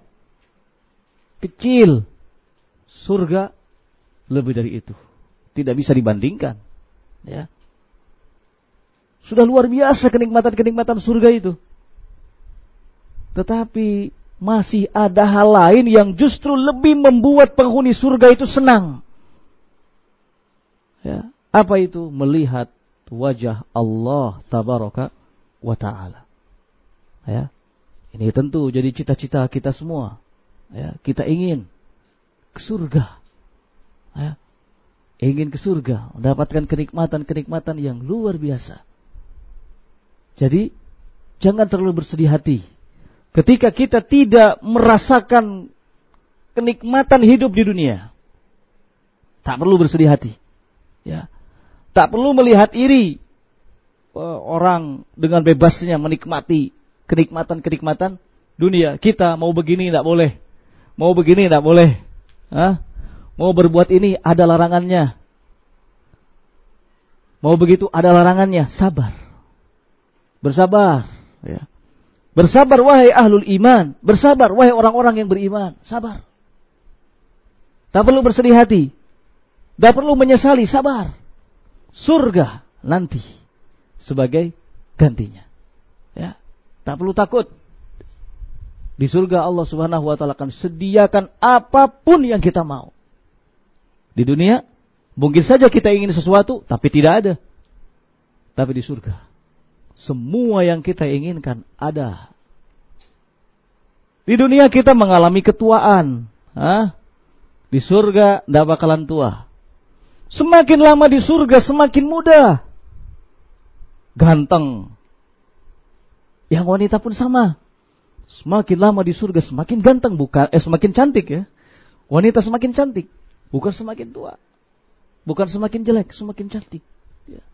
Kecil. Surga lebih dari itu. Tidak bisa dibandingkan. Ya. Sudah luar biasa kenikmatan-kenikmatan surga itu. Tetapi masih ada hal lain yang justru lebih membuat penghuni surga itu senang. Ya. Apa itu? Melihat wajah Allah tabaraka wa ta'ala. Ya. Ini tentu jadi cita-cita kita semua. Ya. Kita ingin ke surga. Ya. Ingin ke surga, mendapatkan kenikmatan-kenikmatan yang luar biasa. Jadi jangan terlalu bersedih hati ketika kita tidak merasakan kenikmatan hidup di dunia. Tak perlu bersedih hati. Ya. Tak perlu melihat iri uh, orang dengan bebasnya menikmati kenikmatan-kenikmatan dunia. Kita mau begini tidak boleh, mau begini tidak boleh, Hah? Mau berbuat ini ada larangannya, mau begitu ada larangannya. Sabar, bersabar, ya. Bersabar wahai ahlul iman, bersabar wahai orang-orang yang beriman, sabar. Tak perlu bersedih hati, tak perlu menyesali, sabar. Surga nanti sebagai gantinya. Ya, tak perlu takut. Di surga Allah Subhanahu wa taala akan sediakan apapun yang kita mau. Di dunia mungkin saja kita ingin sesuatu tapi tidak ada. Tapi di surga semua yang kita inginkan ada. Di dunia kita mengalami ketuaan, Hah? Di surga tidak bakalan tua. Semakin lama di surga semakin muda, ganteng. Yang wanita pun sama. Semakin lama di surga semakin ganteng, bukan eh semakin cantik ya. Wanita semakin cantik, bukan semakin tua. Bukan semakin jelek, semakin cantik. Ya.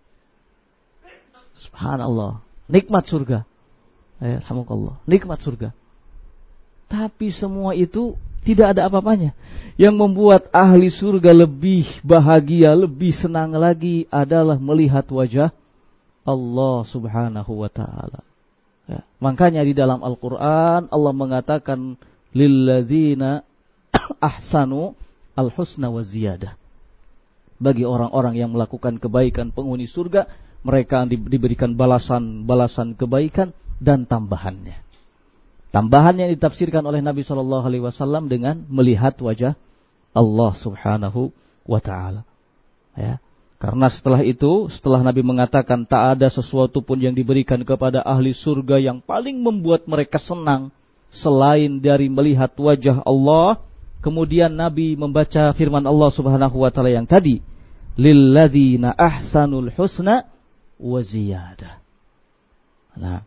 Subhanallah, nikmat surga. Alhamdulillah, nikmat surga. Tapi semua itu tidak ada apa-apanya. Yang membuat ahli surga lebih bahagia, lebih senang lagi adalah melihat wajah Allah Subhanahu wa taala. Ya. Makanya di dalam Al-Qur'an Allah mengatakan lilladzina ahsanu al-husna wa ziyadah. Bagi orang-orang yang melakukan kebaikan penghuni surga, mereka diberikan balasan-balasan kebaikan dan tambahannya. Tambahan yang ditafsirkan oleh Nabi shallallahu alaihi wasallam dengan melihat wajah Allah Subhanahu wa taala. Ya. Karena setelah itu, setelah Nabi mengatakan tak ada sesuatu pun yang diberikan kepada ahli surga yang paling membuat mereka senang selain dari melihat wajah Allah, kemudian Nabi membaca firman Allah Subhanahu wa taala yang tadi, lilladzina ahsanul husna wa ziyadah. Nah,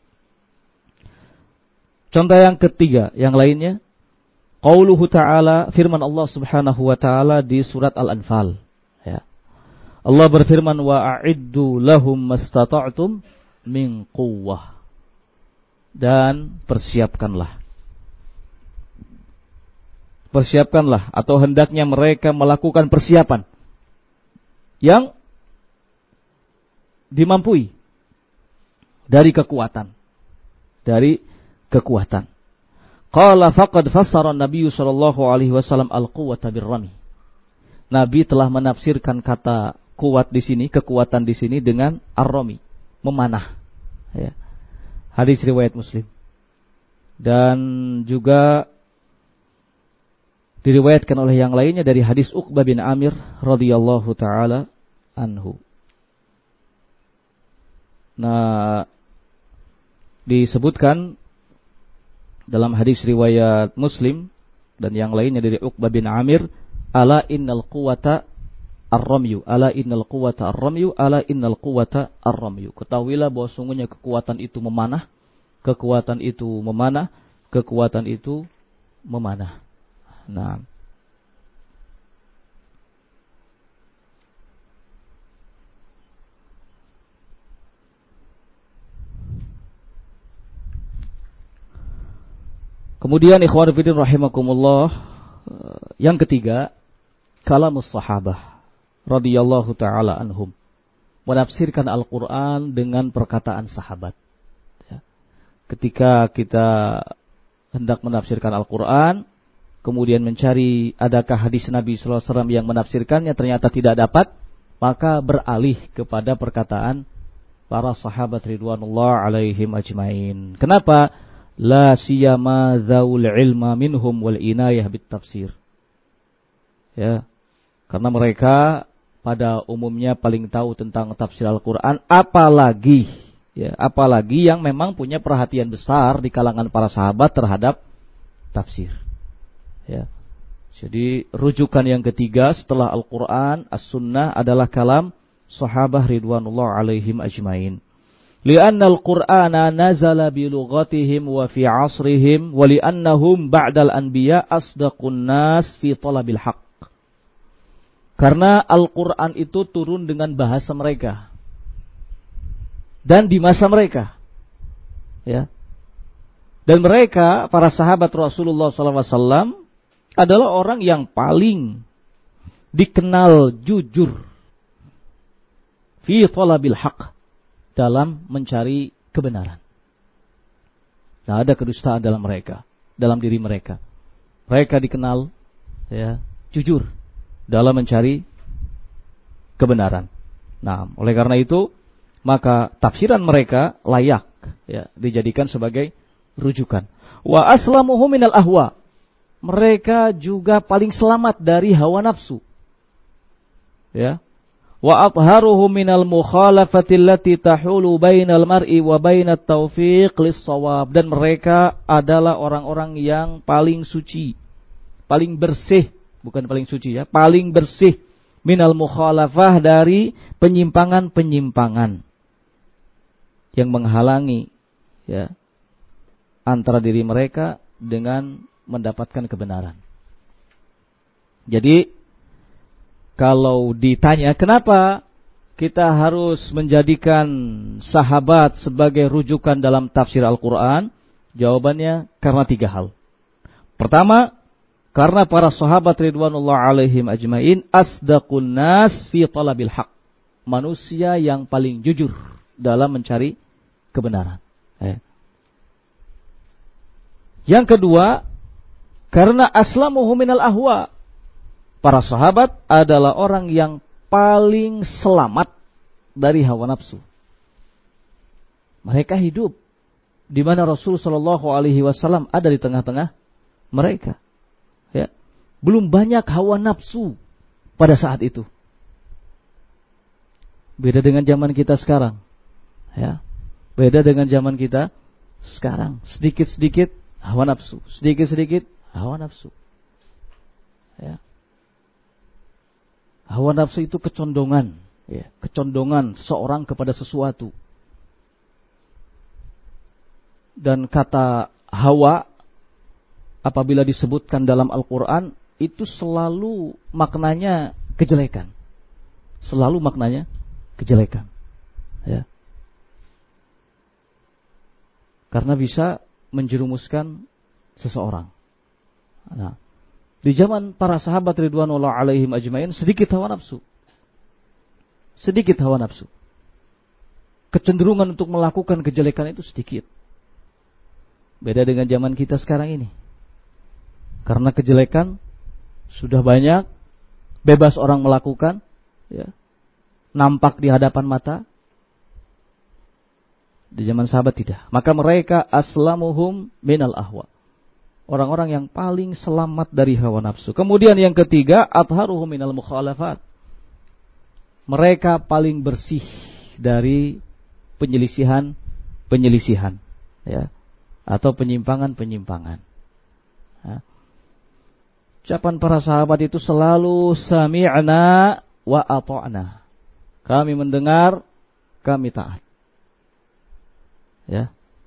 contoh yang ketiga, yang lainnya, qauluhu ta'ala, firman Allah Subhanahu wa taala di surat Al-Anfal, ya. Allah berfirman, wa a'iddu lahum mastata'tum min quwwah. Dan persiapkanlah. Persiapkanlah atau hendaknya mereka melakukan persiapan yang dimampui dari kekuatan. Dari kekuatan. Qala faqad fassara Nabi sallallahu alaihi wasallam al-quwwata bir-rami. Nabi telah menafsirkan kata kuat di sini, kekuatan di sini dengan ar-rami, memanah. Ya. Hadis riwayat Muslim. Dan juga diriwayatkan oleh yang lainnya dari hadis Uqbah bin Amir radhiyallahu taala anhu. Nah, disebutkan dalam hadis riwayat Muslim dan yang lainnya dari Uqbah bin Amir, ala innal quwwata ar-ramyu, ala innal quwwata ar-ramyu, ala innal quwwata ar-ramyu. Ketahuilah bahwa sungguhnya kekuatan itu memanah, kekuatan itu memanah, kekuatan itu memanah. Nah, kemudian ikhwan fillah rahimakumullah, yang ketiga, kalamus sahabah radhiyallahu taala anhum, menafsirkan Al-Qur'an dengan perkataan sahabat. Ya. Ketika kita hendak menafsirkan Al-Qur'an, kemudian mencari adakah hadis Nabi sallallahu alaihi wasallam yang menafsirkannya, ternyata tidak dapat, maka beralih kepada perkataan para sahabat ridwanullah alaihim ajmain. Kenapa? La siyama zaul ilma minhum wal inayah bit tafsir. Ya. Karena mereka pada umumnya paling tahu tentang tafsir Al-Qur'an, apalagi ya, apalagi yang memang punya perhatian besar di kalangan para sahabat terhadap tafsir. Ya. Jadi rujukan yang ketiga setelah Al-Qur'an, As-Sunnah adalah kalam sahabah ridwanullah alaihim ajmain. Li'anna al-Qur'ana nazala bi lughatihim wa fi 'asrihim wa li'annahum ba'dal anbiya asdaqun nas fi talabil haqq. Karena Al-Qur'an itu turun dengan bahasa mereka. dan di masa mereka. Ya. Dan mereka, para sahabat Rasulullah sallallahu alaihi wasallam, adalah orang yang paling dikenal jujur fi talabil haq, dalam mencari kebenaran. Tidak ada kedustaan dalam mereka, dalam diri mereka. Mereka dikenal ya, jujur dalam mencari kebenaran. Nah, oleh karena itu, maka tafsiran mereka layak ya, dijadikan sebagai rujukan. Wa aslamuhu minal ahwa. Mereka juga paling selamat dari hawa nafsu. Ya. Wa atharuhu minal mukhalafati allati tahulu bainal mar'i wa bainat taufiq lis-shawab. Dan mereka adalah orang-orang yang paling suci, paling bersih, bukan paling suci ya, paling bersih minal mukhalafah, dari penyimpangan-penyimpangan yang menghalangi ya antara diri mereka dengan mendapatkan kebenaran. Jadi kalau ditanya kenapa kita harus menjadikan sahabat sebagai rujukan dalam tafsir Al-Quran, jawabannya karena tiga hal. Pertama, karena para sahabat ridwanullah alaihim ajmain asdaqun nas fi talabil haq, manusia yang paling jujur dalam mencari kebenaran. Eh. Yang kedua, karena aslamuhu minal ahwa, para sahabat adalah orang yang paling selamat dari hawa nafsu. Mereka hidup di mana Rasul Shallallahu Alaihi Wasallam ada di tengah-tengah mereka. Ya. Belum banyak hawa nafsu pada saat itu. Beda dengan zaman kita sekarang. Ya. Beda dengan zaman kita sekarang. Sedikit-sedikit hawa nafsu, sedikit-sedikit hawa nafsu. Ya. Hawa nafsu itu kecondongan, ya, kecondongan seorang kepada sesuatu. Dan kata hawa apabila disebutkan dalam Al-Quran itu selalu maknanya kejelekan, selalu maknanya kejelekan. Ya. Karena bisa menjerumuskan seseorang. Nah, di zaman para sahabat ridwanullah alaihim ajmain sedikit hawa nafsu. Sedikit hawa nafsu. Kecenderungan untuk melakukan kejelekan itu sedikit. Beda dengan zaman kita sekarang ini. Karena kejelekan sudah banyak, bebas orang melakukan, ya, nampak di hadapan mata. Di zaman sahabat tidak. Maka mereka aslamuhum minal ahwa, orang-orang yang paling selamat dari hawa nafsu. Kemudian yang ketiga, atharuhum minal mukhalafat, mereka paling bersih dari penyelisihan-penyelisihan ya, atau penyimpangan-penyimpangan. Ya. Ucapan para sahabat itu selalu sami'na wa ata'na. Kami mendengar, kami taat. Ya.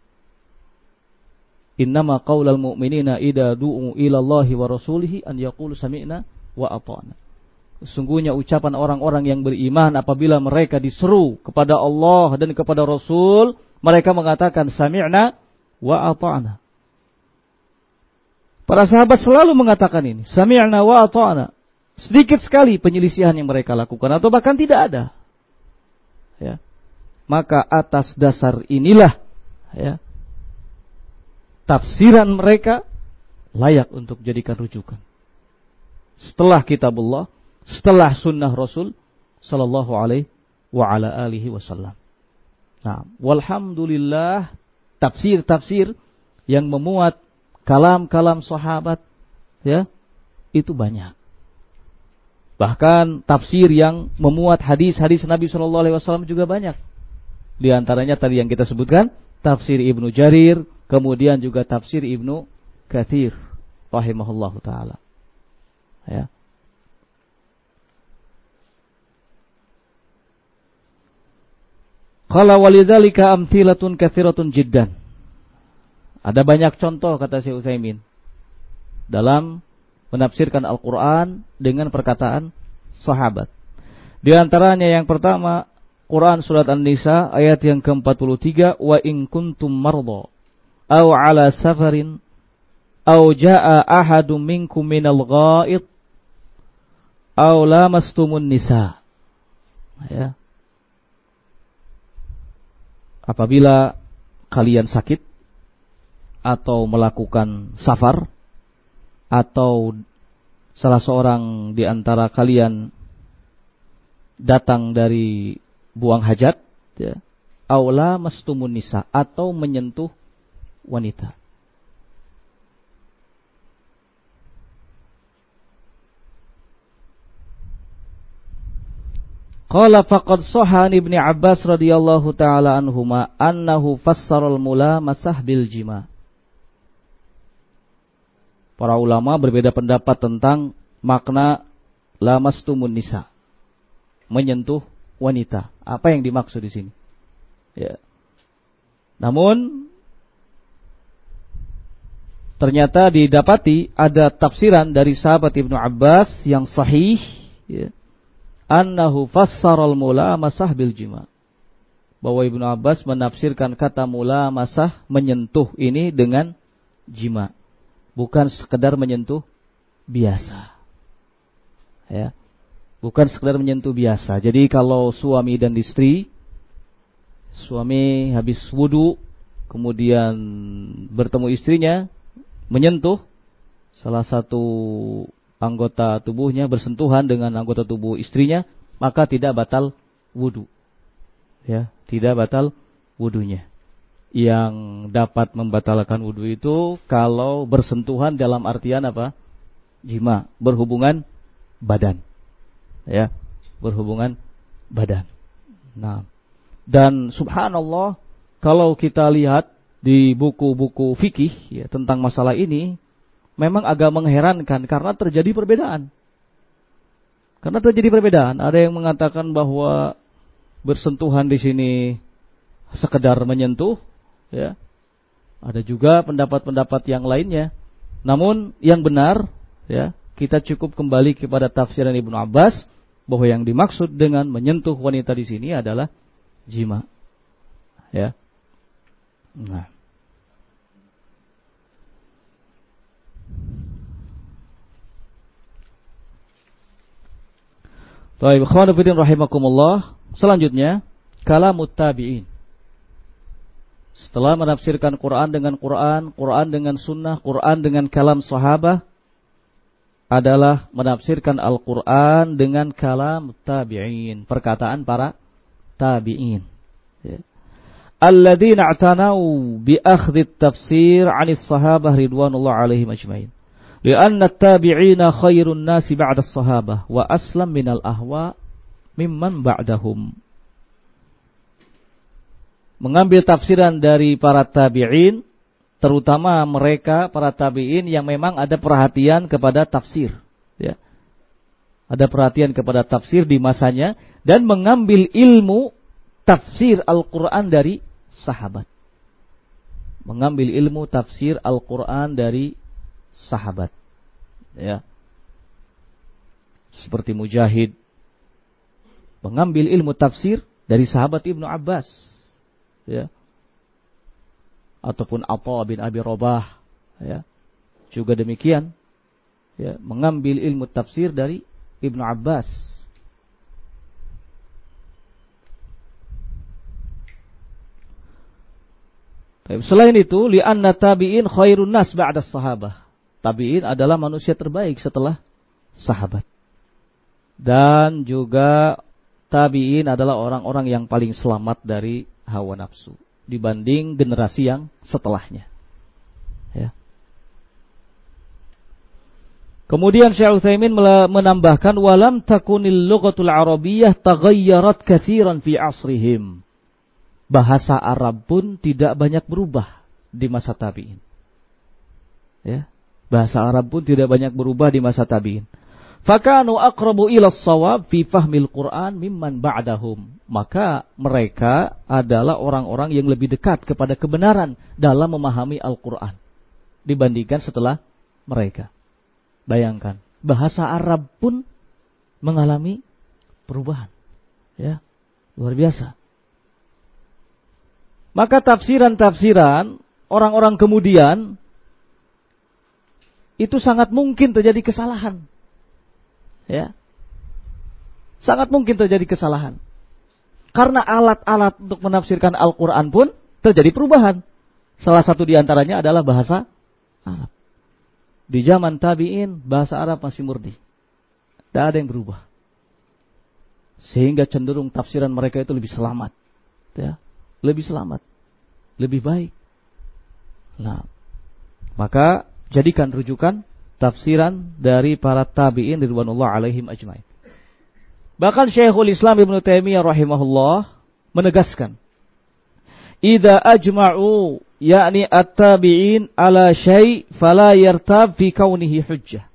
Innama qaulal mu'minina idza du'u ila Allahi wa rasulihi an yaqulu sami'na wa ata'na. Sesungguhnya ucapan orang-orang yang beriman apabila mereka diseru kepada Allah dan kepada Rasul, mereka mengatakan sami'na wa ata'na. Para sahabat selalu mengatakan ini, sami'na wa ata'na. Sedikit sekali penyelisihan yang mereka lakukan atau bahkan tidak ada. Ya. Maka atas dasar inilah ya, tafsiran mereka layak untuk jadikan rujukan. Setelah kitabullah, setelah sunnah Rasul sallallahu alaihi wa ala alihi wasallam. Nah, walhamdulillah tafsir-tafsir yang memuat kalam-kalam sahabat ya, itu banyak. Bahkan tafsir yang memuat hadis-hadis Nabi sallallahu alaihi wasallam juga banyak. Di antaranya tadi yang kita sebutkan, tafsir Ibnu Jarir, kemudian juga tafsir Ibnu Katsir rahimahullahu taala. Ya. Qala walidzalika amthilatun katsiratun jiddan. Ada banyak contoh kata Syekh Utsaimin dalam menafsirkan Al-Qur'an dengan perkataan sahabat. Di antaranya yang pertama, Quran surat An-Nisa ayat yang keempat puluh tiga, wa in kuntum marda aw ala safarin aw jaa ahadum minkum minal ghaid aw lamastumun nisa. Ya. Apabila kalian sakit atau melakukan safar atau salah seorang di antara kalian datang dari buang hajat, ya, aula mastumun nisa, atau menyentuh wanita. Qala faqad sahha an Ibnu Abbas radhiyallahu taala anhuma annahu fassara al-mulamasah bil jima. Para ulama berbeda pendapat tentang makna lamastumun nisa, menyentuh wanita. Apa yang dimaksud di sini? Ya. Namun ternyata didapati ada tafsiran dari sahabat Ibnu Abbas yang sahih, ya, annahu fassaral mulamasah bil jima. Bahwa Ibnu Abbas menafsirkan kata mulamasah, menyentuh ini dengan jima, bukan sekedar menyentuh biasa. Ya. Bukan sekedar menyentuh biasa. Jadi kalau suami dan istri, suami habis wudu, kemudian bertemu istrinya, menyentuh salah satu anggota tubuhnya, bersentuhan dengan anggota tubuh istrinya, maka tidak batal wudu. Ya, tidak batal wudunya. Yang dapat membatalkan wudu itu kalau bersentuhan dalam artian apa? Jima, berhubungan badan. Ya, berhubungan badan. Nah, dan subhanallah, kalau kita lihat di buku-buku fikih, ya, tentang masalah ini, memang agak mengherankan karena terjadi perbedaan. Karena terjadi perbedaan. Ada yang mengatakan bahwa bersentuhan di sini sekedar menyentuh, ya. Ada juga pendapat-pendapat yang lainnya. Namun yang benar, ya, kita cukup kembali kepada tafsiran Ibnu Abbas bahwa yang dimaksud dengan menyentuh wanita di sini adalah jima. Ya. Nah. Baik, ikhwan fillah rahimakumullah. Selanjutnya, kalamut tabi'in. Setelah menafsirkan Quran dengan Quran, Quran dengan sunnah, Quran dengan kalam sahabat, adalah menafsirkan Al-Quran dengan kalam tabi'in, perkataan para tabi'in. Ya. Alladzina a'tanau bi akhdhi tafsir 'anis sahabah ridwanullah 'alaihim ajmain. Li'anna at-tabi'ina khairun nasi ba'da as-sahabah wa aslam minal ahwa mimman ba'dahum. Mengambil tafsiran dari para tabi'in, terutama mereka para tabi'in yang memang ada perhatian kepada tafsir, ya. Ada perhatian kepada tafsir di masanya dan mengambil ilmu tafsir Al-Qur'an dari sahabat. Mengambil ilmu tafsir Al-Qur'an dari sahabat. Ya. Seperti Mujahid mengambil ilmu tafsir dari sahabat Ibnu Abbas, ya. Ataupun Atha bin Abi Rabah, ya, juga demikian, ya, mengambil ilmu tafsir dari Ibnu Abbas. Selain itu, li'anna tabi'in khairun nas ba'da sahabah. Tabi'in adalah manusia terbaik setelah sahabat. Dan juga tabi'in adalah orang-orang yang paling selamat dari hawa nafsu dibanding generasi yang setelahnya. Ya. Kemudian Syekh Utsaimin menambahkan walam takunil lughatul arabiyyah taghayyarat katsiran fi asrihim. Bahasa Arab pun tidak banyak berubah di masa tabi'in. Ya. Bahasa Arab pun tidak banyak berubah di masa tabi'in. Fakanu aqrabu ila as-shawab fi fahmil Qur'an mimman ba'dahum. Maka mereka adalah orang-orang yang lebih dekat kepada kebenaran dalam memahami Al-Qur'an dibandingkan setelah mereka. Bayangkan, bahasa Arab pun mengalami perubahan. Ya. Luar biasa. Maka tafsiran-tafsiran orang-orang kemudian itu sangat mungkin terjadi kesalahan. Ya. Sangat mungkin terjadi kesalahan. Karena alat-alat untuk menafsirkan Al-Quran pun terjadi perubahan. Salah satu di antaranya adalah bahasa Arab. Di zaman tabi'in, bahasa Arab masih murni. Tidak ada yang berubah. Sehingga cenderung tafsiran mereka itu lebih selamat. Ya. Lebih selamat. Lebih baik. Nah, maka jadikan rujukan tafsiran dari para tabi'in ridwanullah alaihim ajmain. Bahkan Syekhul Islam Ibnu Taimiyah rahimahullah menegaskan, "Idza ajma'u yakni at-tabi'in ala syai' fala yartab fi kaunihi hujjah."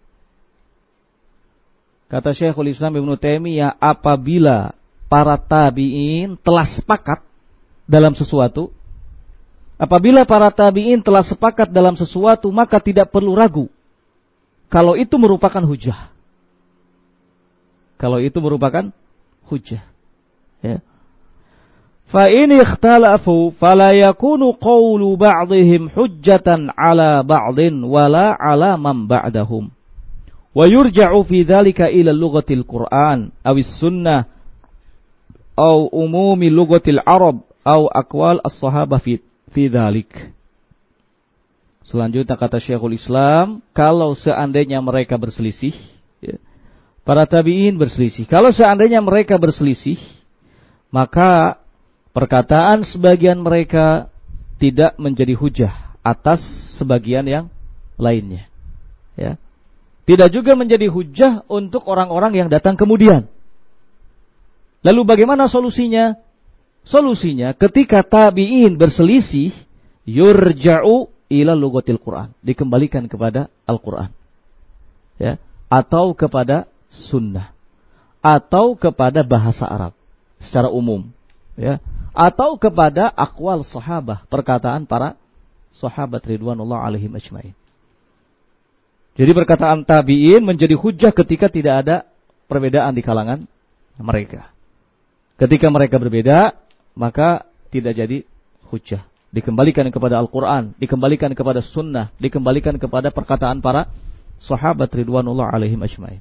Kata Syekhul Islam Ibnu Taimiyah, apabila para tabi'in telah sepakat dalam sesuatu, apabila para tabi'in telah sepakat dalam sesuatu, maka tidak perlu ragu kalau itu merupakan hujjah. Kalau itu merupakan hujjah. Ya. Fa in ikhtalafu fala yakunu qawlu ba'dihim hujjatan ala ba'din wala ala man ba'dahum. Wa yurja'u fi dhalika ila lughatil Qur'an awis sunnah aw umumi lughatil Arab aw aqwal as-sahabah fi fi dhalik. Selanjutnya kata Syekhul Islam, kalau seandainya mereka berselisih, ya, para tabi'in berselisih. Kalau seandainya mereka berselisih, maka perkataan sebagian mereka tidak menjadi hujah atas sebagian yang lainnya. Ya. Tidak juga menjadi hujah untuk orang-orang yang datang kemudian. Lalu bagaimana solusinya? Solusinya ketika tabi'in berselisih, yurja'u ila lughatil Qur'an, dikembalikan kepada Al-Qur'an. Ya, atau kepada sunnah, atau kepada bahasa Arab secara umum, ya, atau kepada aqwal sahabah, perkataan para sahabat ridwanullah alaihim ajmain. Jadi perkataan tabi'in menjadi hujjah ketika tidak ada perbedaan di kalangan mereka. Ketika mereka berbeda, maka tidak jadi hujjah. Dikembalikan kepada Al-Quran, dikembalikan kepada sunnah, dikembalikan kepada perkataan para sahabat ridwanullah alaihim ajmain.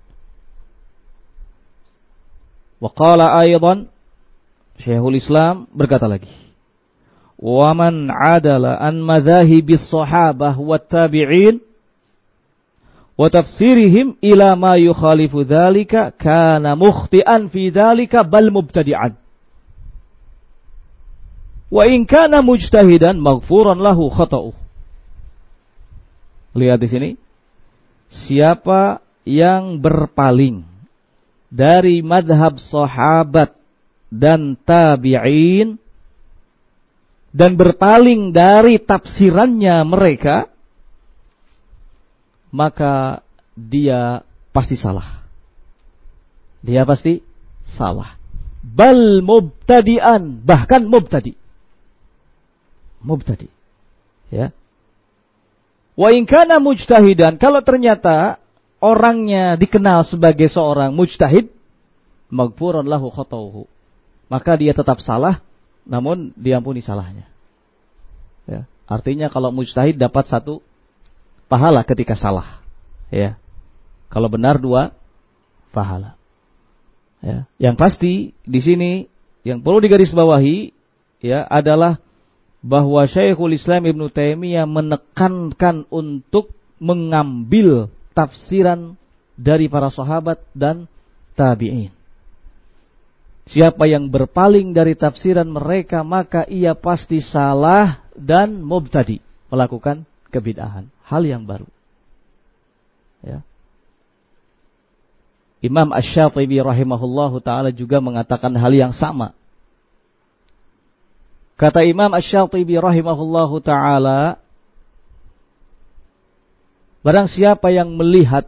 Wa qala aydan, Syekhul Islam berkata lagi, wa man adala an madhahibis sahabah wa tabi'in wa tafsirihim ila ma yukhalifu dhalika kana mukhti'an fi dhalika bal mubtadi'an. Wa in kana mujtahidan maghfuran lahu khata'uh. Lihat di sini. Siapa yang berpaling dari madhab sahabat dan tabi'in dan berpaling dari tafsirannya mereka, maka dia pasti salah. Dia pasti salah. Bal mubtadi'an, bahkan mubtadi. Mubtadi. Ya. Wa in kana mujtahidan, kalau ternyata orangnya dikenal sebagai seorang mujtahid, maghfuran lahu khata'uhu, maka dia tetap salah, namun diampuni salahnya. Ya. Artinya kalau mujtahid dapat satu pahala ketika salah. Ya. Kalau benar dua pahala. Ya. Yang pasti di sini yang perlu digarisbawahi, ya, adalah bahwa Syekhul Islam Ibnu Taimiyah menekankan untuk mengambil tafsiran dari para sahabat dan tabi'in. Siapa yang berpaling dari tafsiran mereka, maka ia pasti salah dan mubtadi, melakukan kebid'ahan, hal yang baru. Ya. Imam Asy-Syafi'i rahimahullahu ta'ala juga mengatakan hal yang sama. Kata Imam Asy-Syafi'i rahimahullahu ta'ala, barang siapa yang melihat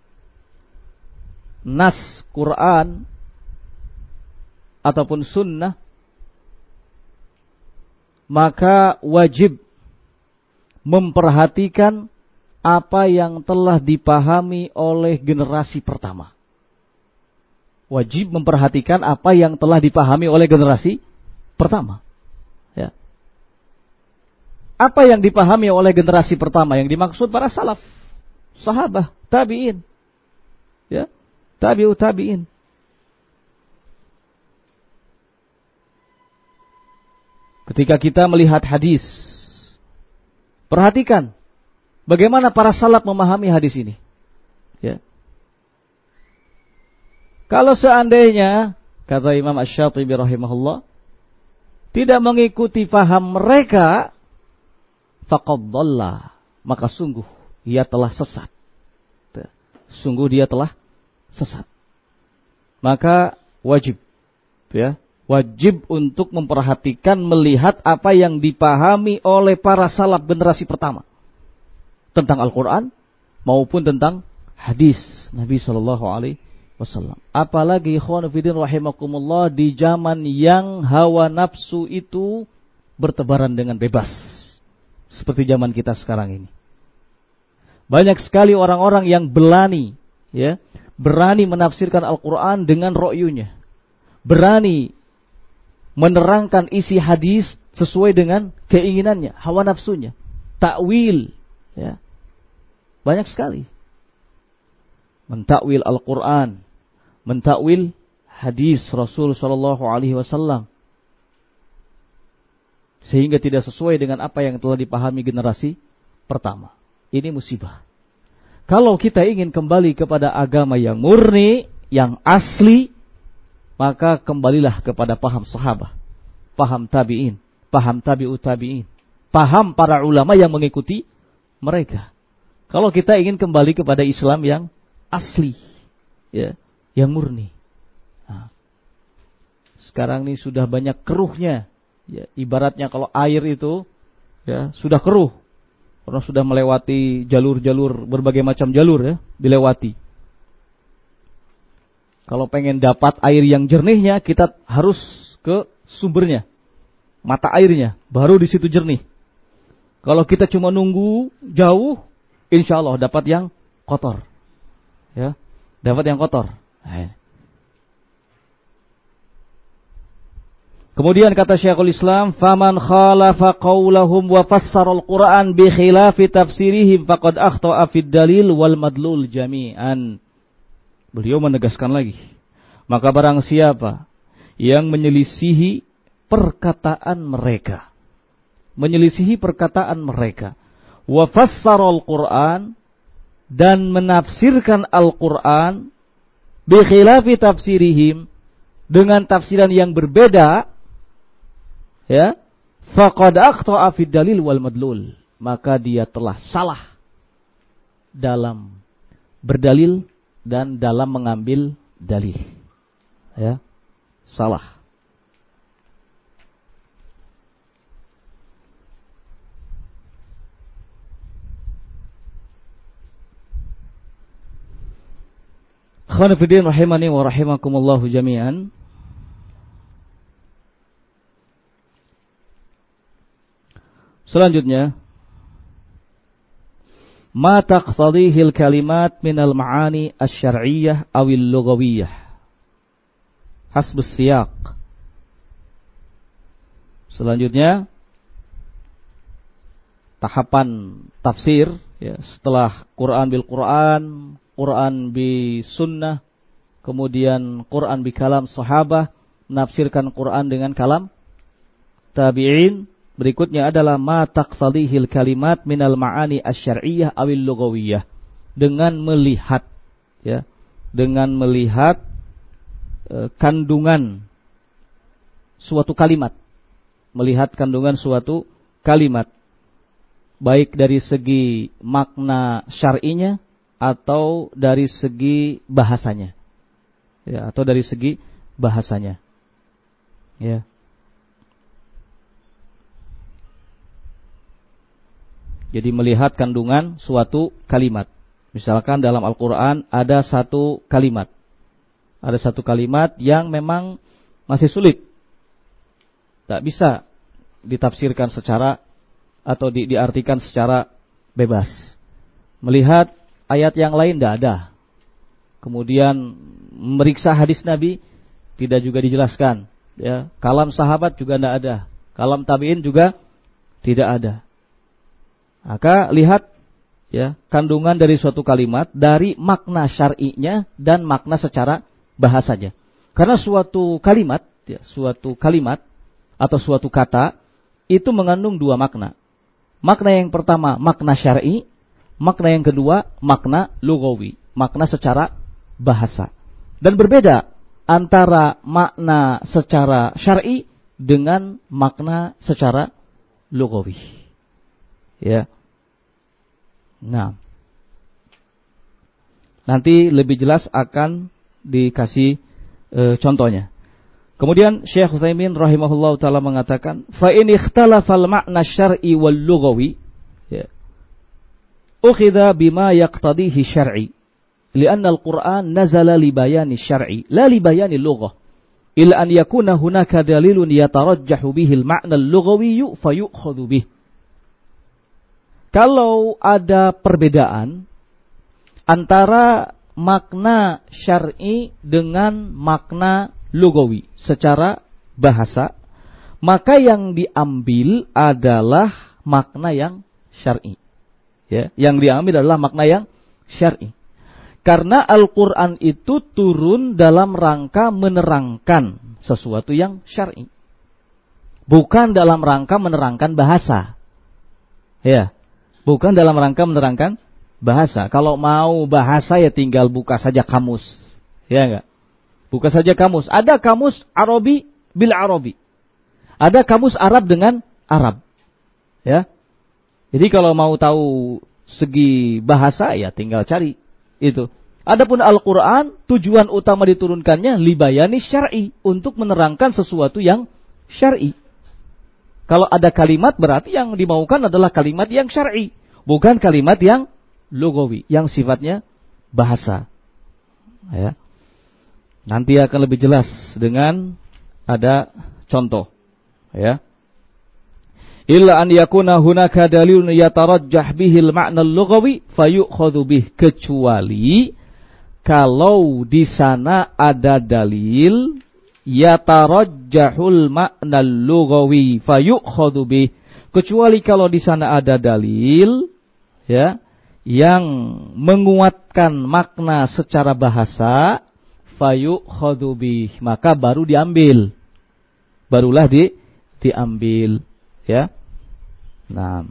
nas Quran ataupun sunnah, maka wajib memperhatikan apa yang telah dipahami oleh generasi pertama. wajib memperhatikan apa yang telah dipahami oleh generasi pertama. Ya. Apa yang dipahami oleh generasi pertama yang dimaksud para salaf, sahabat, tabi'in. Ya, tabi'ut tabi'in. Ketika kita melihat hadis, perhatikan bagaimana para salaf memahami hadis ini. Ya. Kalau seandainya, kata Imam Asy-Syatibi rahimahullah, tidak mengikuti paham mereka, faqad dhalla, maka sungguh ia telah sesat. Sungguh dia telah sesat. Maka wajib, ya, wajib untuk memperhatikan, melihat apa yang dipahami oleh para salaf generasi pertama tentang Al-Quran maupun tentang hadis Nabi Shallallahu Alaihi Wasallam. Apalagi ikhwan fillah rahimakumullah, di zaman yang hawa nafsu itu bertebaran dengan bebas seperti zaman kita sekarang ini. Banyak sekali orang-orang yang berani, ya, berani menafsirkan Al-Quran dengan ro'yunya, berani menerangkan isi hadis sesuai dengan keinginannya, hawa nafsunya, takwil, ya, banyak sekali. Mentakwil Al-Quran, mentakwil hadis Rasul Shallallahu Alaihi Wasallam, sehingga tidak sesuai dengan apa yang telah dipahami generasi pertama. Ini musibah. Kalau kita ingin kembali kepada agama yang murni, yang asli, maka kembalilah kepada paham sahabat, paham tabi'in, paham tabi'ut tabi'in, paham para ulama yang mengikuti mereka. Kalau kita ingin kembali kepada Islam yang asli, ya, yang murni. Nah, sekarang ini sudah banyak keruhnya, ya, ibaratnya kalau air itu, ya, sudah keruh. Orang sudah melewati jalur-jalur, berbagai macam jalur, ya, dilewati. Kalau pengen dapat air yang jernihnya, kita harus ke sumbernya, mata airnya, baru di situ jernih. Kalau kita cuma nunggu jauh, insya Allah dapat yang kotor, ya, dapat yang kotor. Nah, kemudian kata Syekhul Islam, "Faman khalafa qaulahum wa fassara al-Qur'an bi khilafi tafsirihim faqad akhta'a fid dalil wal madlul jami'an." Beliau menegaskan lagi, maka barang siapa yang menyelisihi perkataan mereka, menyelisihi perkataan mereka, wa fassara al-Qur'an, dan menafsirkan Al-Qur'an bi khilafi tafsirihim, dengan tafsiran yang berbeda, ya, faqad akhta'a fid dalil wal madlul, maka dia telah salah dalam berdalil dan dalam mengambil dalil, ya, salah. Ikhwan fillah rahimani wa rahimakumullah jami'an. Selanjutnya, ma taqtadihil kalimat minal ma'ani asy-syar'iyyah awil lughawiyyah hasbus siyaq. Selanjutnya, tahapan tafsir, ya, setelah Quran bil Quran, Quran bi sunnah, kemudian Quran bi kalam sahabah, menafsirkan Quran dengan kalam tabi'in. Berikutnya adalah ma taqsadihil kalimat minal ma'ani asy-syar'iyyah awil lughawiyyah, dengan melihat, ya, dengan melihat e, kandungan suatu kalimat, melihat kandungan suatu kalimat, baik dari segi makna syar'inya atau dari segi bahasanya, ya, atau dari segi bahasanya, ya. Jadi melihat kandungan suatu kalimat. Misalkan dalam Al-Quran ada satu kalimat, ada satu kalimat yang memang masih sulit, tak bisa ditafsirkan secara atau di, diartikan secara bebas. Melihat ayat yang lain tidak ada, kemudian meriksa hadis Nabi, tidak juga dijelaskan. Ya, kalam sahabat juga tidak ada, kalam tabi'in juga tidak ada. Maka lihat ya kandungan dari suatu kalimat dari makna syar'inya dan makna secara bahasanya. Karena suatu kalimat, ya, suatu kalimat atau suatu kata itu mengandung dua makna. Makna yang pertama makna syar'i, makna yang kedua makna lughawi, makna secara bahasa. Dan berbeda antara makna secara syar'i dengan makna secara lughawi. Ya. Nah, nanti lebih jelas akan dikasih e, contohnya. Kemudian Syekh Utsaimin rahimahullahu taala mengatakan, fa in ikhtalafal ma'na syar'i wal lughawi, ya, ukhidha bima yaqtadihi syar'i, li'anna al-Qur'an nazala li bayani syar'i, la li bayani lughah, illa an yakuna hunaka dalilun yatarajjahu bihi al-ma'na al-lughawi fa yu'khadhu bih. Kalau ada perbedaan antara makna syar'i dengan makna lugawi secara bahasa, maka yang diambil adalah makna yang syar'i. Ya, yang diambil adalah makna yang syar'i. Karena Al-Qur'an itu turun dalam rangka menerangkan sesuatu yang syar'i, bukan dalam rangka menerangkan bahasa. Ya. Bukan dalam rangka menerangkan bahasa. Kalau mau bahasa ya tinggal buka saja kamus. Ya enggak? Buka saja kamus. Ada kamus Arabi bil Arabi. Ada kamus Arab dengan Arab. Ya. Jadi kalau mau tahu segi bahasa ya tinggal cari itu. Adapun Al-Qur'an tujuan utama diturunkannya libayani syar'i, untuk menerangkan sesuatu yang syar'i. Kalau ada kalimat berarti yang dimaukan adalah kalimat yang syar'i, bukan kalimat yang lugawi, yang sifatnya bahasa. Ya. Nanti akan lebih jelas dengan ada contoh. Ya. Illa an yakuna hunaka dalilun yatarajjah bihil ma'na al-lughawi fayu'khadhu bih, kecuali kalau di sana ada dalil yatarajjahul ma'na al-lughawi fayu'khadhu bih, kecuali kalau di sana ada dalil ya yang menguatkan makna secara bahasa, fayu'khadhu bih, maka baru diambil. Barulah di diambil ya. Nah.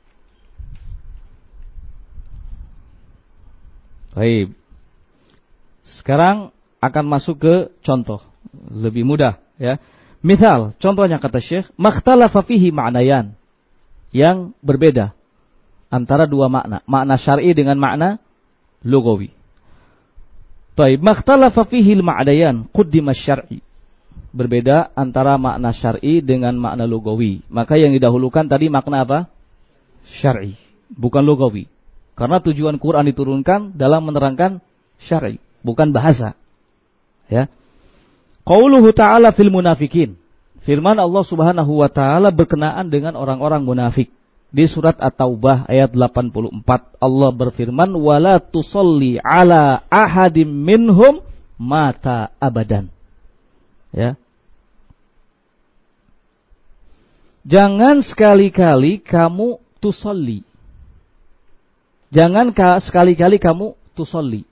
Baik. Sekarang akan masuk ke contoh lebih mudah ya. Misal, contohnya kata Syekh, makhtalafa fihi ma'nayan, yang berbeda antara dua makna, makna syar'i dengan makna lugawi. Baik, makhtalafa fihi al-ma'nayan quddima syar'i, berbeda antara makna syar'i dengan makna lugawi. Maka yang didahulukan tadi makna apa? Syar'i, bukan lugawi. Karena tujuan Quran diturunkan dalam menerangkan syar'i, bukan bahasa. Ya. Qauluhu ta'ala fil munafikin, firman Allah Subhanahu wa taala berkenaan dengan orang-orang munafik. Di surat At-Taubah ayat delapan puluh empat Allah berfirman, wala tusalli ala ahadim minhum mata abadan. Ya. Jangan sekali-kali kamu tusalli. Jangan sekali-kali kamu tusalli.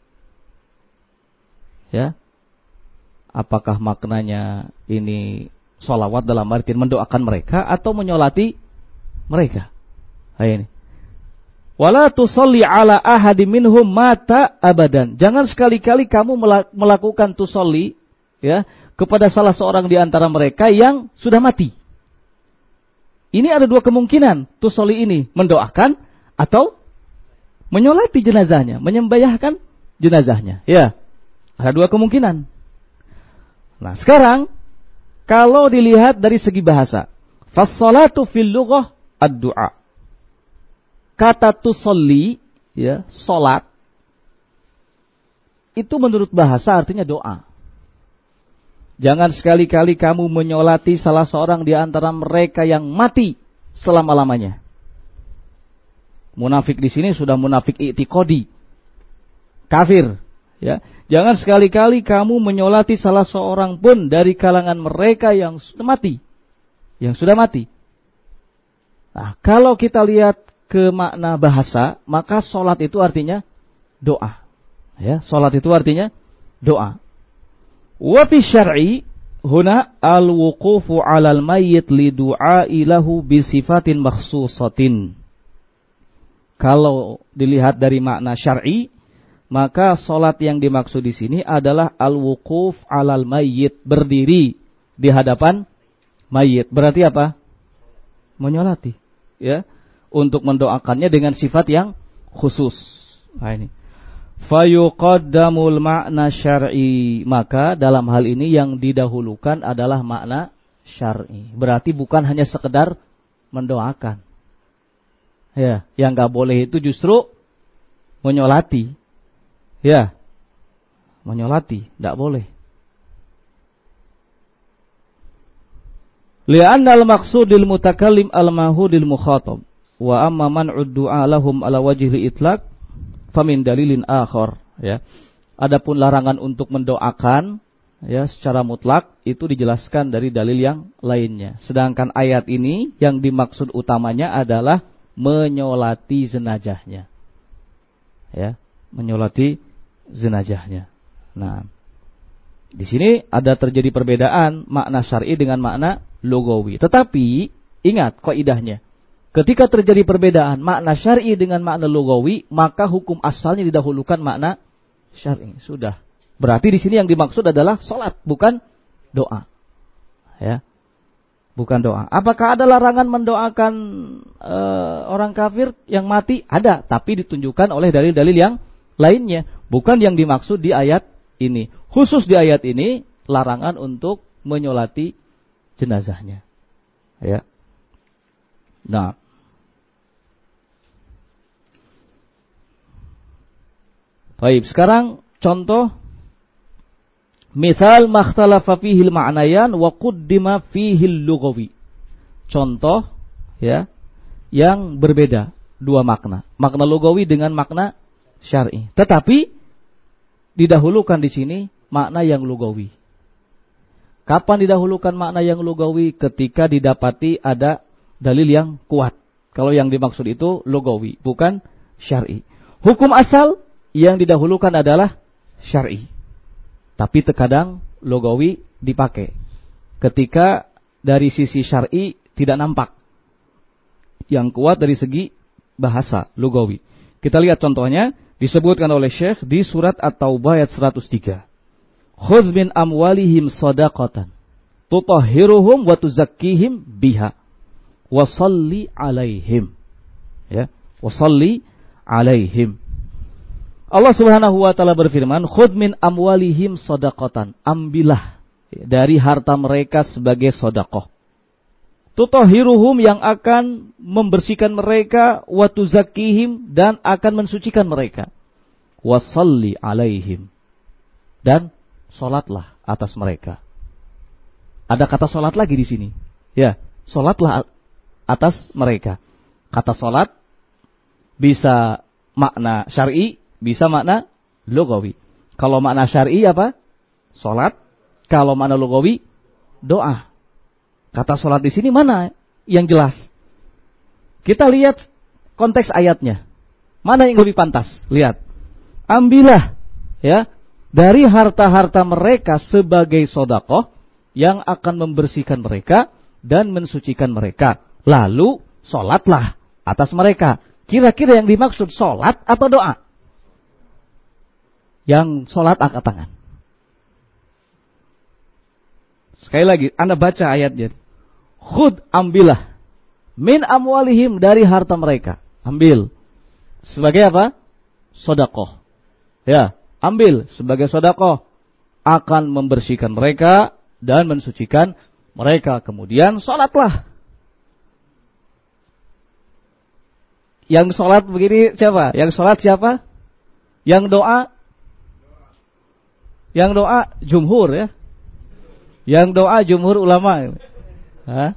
Ya. Apakah maknanya ini sholawat dalam artian mendoakan mereka atau menyolati mereka? Nah, ini. Wala tusalli ala ahadi minhum mata abadan. Jangan sekali-kali kamu melakukan tusalli ya kepada salah seorang di antara mereka yang sudah mati. Ini ada dua kemungkinan. Tusalli ini mendoakan atau menyolati jenazahnya, menyembelihkan jenazahnya. Ya. Ada dua kemungkinan. Nah, sekarang kalau dilihat dari segi bahasa, fas-salatu fil lughah ad-du'a. Kata tusalli, ya, salat, itu menurut bahasa artinya doa. Jangan sekali-kali kamu menyolati salah seorang di antara mereka yang mati selama-lamanya. Munafik di sini sudah munafik i'tiqadi, kafir, Ya, jangan sekali-kali kamu menyolati salah seorang pun dari kalangan mereka yang sudah mati. Yang sudah mati. Nah, kalau kita lihat ke makna bahasa, maka solat itu artinya doa. Ya, solat itu artinya doa. Wa fi syar'i huna al-wuqufu 'alal mayyit li du'a'i lahu bi sifatin makhsusatin. Kalau dilihat dari makna syar'i, maka salat yang dimaksud di sini adalah al-wuquf 'alal mayyit, berdiri di hadapan mayit. Berarti apa? Menyolati, ya, untuk mendoakannya dengan sifat yang khusus. Nah, ini. Fayuqaddamul makna syar'i, maka dalam hal ini yang didahulukan adalah makna syar'i. Berarti bukan hanya sekedar mendoakan. Ya, yang enggak boleh itu justru menyolati. Ya. Menyolati, enggak boleh. Li'anna al-maqsudil mutakallim al-mahudil mukhatab wa amma man'ud du'a lahum ala wajhil itlaq famin dalilin akhar, ya. Adapun larangan untuk mendoakan, ya, secara mutlak itu dijelaskan dari dalil yang lainnya. Sedangkan ayat ini yang dimaksud utamanya adalah menyolati jenazahnya. Ya, menyolati jenazahnya. Nah, di sini ada terjadi perbedaan makna syar'i dengan makna lugawi. Tetapi ingat kaidahnya. Ketika terjadi perbedaan makna syar'i dengan makna lugawi, maka hukum asalnya didahulukan makna syar'i. Sudah. Berarti di sini yang dimaksud adalah salat, bukan doa. Ya. Bukan doa. Apakah ada larangan mendoakan e, orang kafir yang mati? Ada, tapi ditunjukkan oleh dalil-dalil yang lainnya, bukan yang dimaksud di ayat ini. Khusus di ayat ini larangan untuk menyolati jenazahnya. Ya. Nah, baik, sekarang contoh misal makhtalafa fihil ma'nayan wa quddima fihil lughawi. Contoh, ya, yang berbeda, dua makna, makna lugawi dengan makna syar'i. Tetapi didahulukan di sini makna yang lugawi. Kapan didahulukan makna yang lugawi? Ketika didapati ada dalil yang kuat. Kalau yang dimaksud itu lugawi, bukan syar'i. Hukum asal yang didahulukan adalah syar'i. Tapi terkadang lugawi dipakai ketika dari sisi syar'i tidak nampak yang kuat dari segi bahasa lugawi. Kita lihat contohnya disebutkan oleh Syekh di surat At-Taubah ayat seratus tiga. Khudz min amwalihim shadaqatan tutahhiruhum wa tuzakkihim biha wa shalli alaihim. Ya, wa shalli alaihim. Allah Subhanahu wa taala berfirman, "Khudz min amwalihim shadaqatan." Ambillah dari harta mereka sebagai sedekah. Tutahhiruhum, yang akan membersihkan mereka, wa tuzakkihim, dan akan mensucikan mereka. Wa shalli alaihim, dan salatlah atas mereka. Ada kata salat lagi di sini. Ya, salatlah atas mereka. Kata salat bisa makna syar'i, bisa makna lugawi. Kalau makna syar'i apa? Salat. Kalau makna lugawi, doa. Kata salat di sini mana yang jelas? Kita lihat konteks ayatnya. Mana yang lebih pantas? Lihat. Ambillah, ya, dari harta-harta mereka sebagai sedekah yang akan membersihkan mereka dan mensucikan mereka. Lalu salatlah atas mereka. Kira-kira yang dimaksud salat atau doa? Yang salat angkat tangan. Sekali lagi, Anda baca ayatnya. Khud, ambillah min amwalihim, dari harta mereka. Ambil sebagai apa? Sedekah. Ya, ambil sebagai sedekah, akan membersihkan mereka dan mensucikan mereka. Kemudian salatlah. Yang salat begini siapa? Yang salat siapa? Yang doa? Yang doa jumhur, ya. Yang doa jumhur ulama. Hah?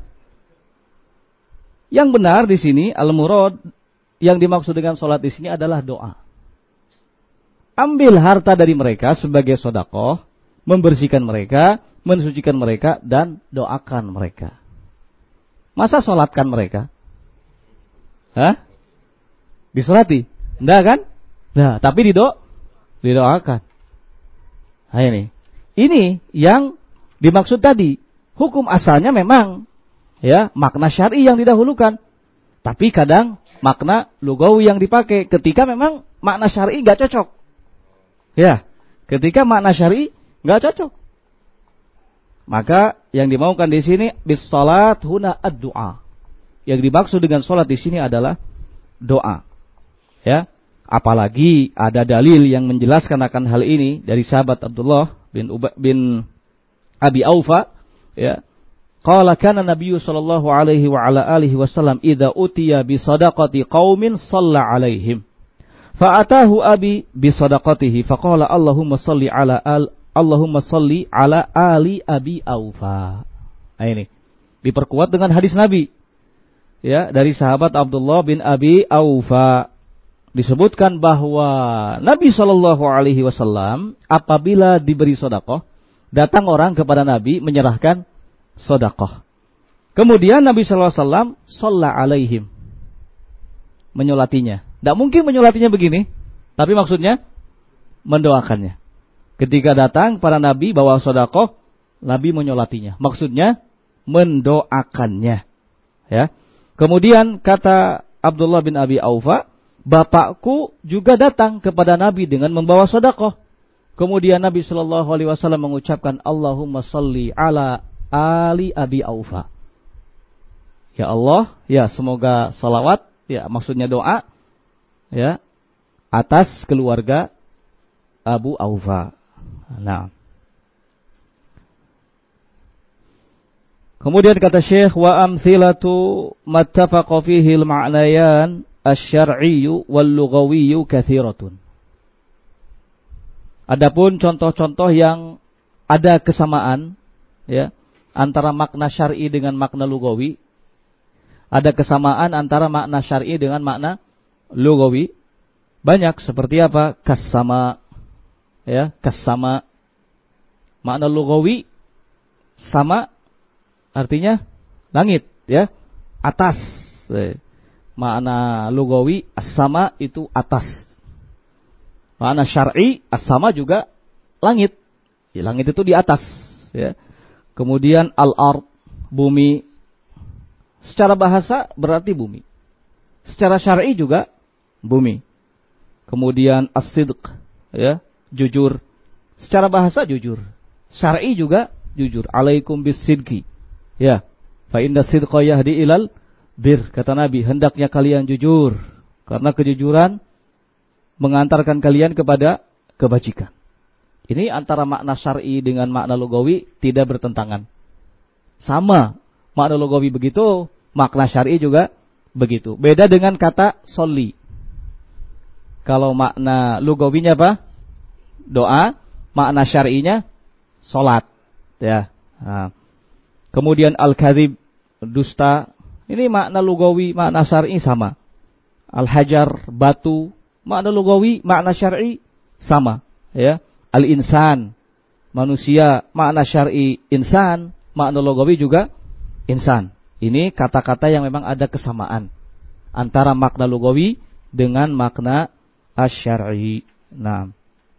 Yang benar di sini al-murad, yang dimaksud dengan salat di sini adalah doa. ambil harta dari mereka sebagai sedekah, membersihkan mereka, mensucikan mereka, dan doakan mereka. Masa sholatkan mereka? Hah? Disolati? Enggak kan? Nah, tapi dido, didoakan. Nah ini. Ini yang dimaksud tadi. Hukum asalnya memang ya makna syar'i yang didahulukan. Tapi kadang makna lugawi yang dipakai ketika memang makna syar'i enggak cocok. Ya, ketika makna syar'i enggak cocok. Maka yang dimaukan di sini bis salat huna ad-du'a. Yang dimaksud dengan salat di sini adalah doa. Ya, apalagi ada dalil yang menjelaskan akan hal ini dari sahabat Abdullah bin Uba, bin Abi Aufa, ya. Qala kana Nabiyyu sallallahu alaihi wa ala alihi wasallam idza utiya bi sadaqati qaumin shalla alaihim. Fa atahu abi bi sadaqatihi fa qala Allahumma shalli ala al Allahumma shalli ala ali Abi Aufa. Nah, ini diperkuat dengan hadis Nabi. Ya, dari sahabat Abdullah bin Abi Aufa disebutkan bahwa Nabi Shallallahu Alaihi Wasallam apabila diberi sedekah, datang orang kepada Nabi menyerahkan sedekah. Kemudian Nabi Shallallahu Alaihi Wasallam shalla alaihim, menyolatinya. Tidak mungkin menyolatinya begini, tapi maksudnya mendoakannya. Ketika datang para Nabi bawa sedekah, Nabi menyolatinya. Maksudnya mendoakannya. Ya. Kemudian kata Abdullah bin Abi Aufa, bapakku juga datang kepada Nabi dengan membawa sedekah. Kemudian Nabi Shallallahu Alaihi Wasallam mengucapkan Allahumma salli ala ali Abi Aufa. Ya Allah, ya semoga salawat, ya maksudnya doa, ya atas keluarga Abu Aufa. Nah. Kemudian kata Syekh wa amthilatu mattafaqa fihi al-ma'nayan asy-syar'iyyu wal-lughawiyyu katsiratun. Adapun contoh-contoh yang ada kesamaan ya antara makna syar'i dengan makna lugawi, ada kesamaan antara makna syar'i dengan makna lugawi. Banyak seperti apa? Kasama ya, kasama. Makna lugawi sama artinya langit ya, atas. Makna lugawi as-sama itu atas. Makna syar'i as-sama juga langit. Ya, langit itu di atas ya. Kemudian al-ard, bumi. Secara bahasa berarti bumi. Secara syar'i juga bumi. Kemudian as-sidq ya, jujur. Secara bahasa jujur. Syar'i juga jujur. Alaikum bis-sidqi. Ya, fa inna sidqa yahdi ilal bir, kata Nabi, hendaknya kalian jujur karena kejujuran mengantarkan kalian kepada kebajikan. Ini antara makna syar'i dengan makna lugawi tidak bertentangan. Sama, makna lugawi begitu, makna syar'i juga begitu. Beda dengan kata sholli. Kalau makna lugawinya apa? Doa, makna syar'inya salat, ya. Nah. Kemudian al-kadzib, dusta. Ini makna lugawi, makna syar'i sama. Al-hajar, batu, makna lugawi, makna syar'i sama, ya. Al-insan, manusia, makna syar'i insan, makna lugawi juga insan. Ini kata-kata yang memang ada kesamaan antara makna lugawi dengan makna asy-syar'i. Nah.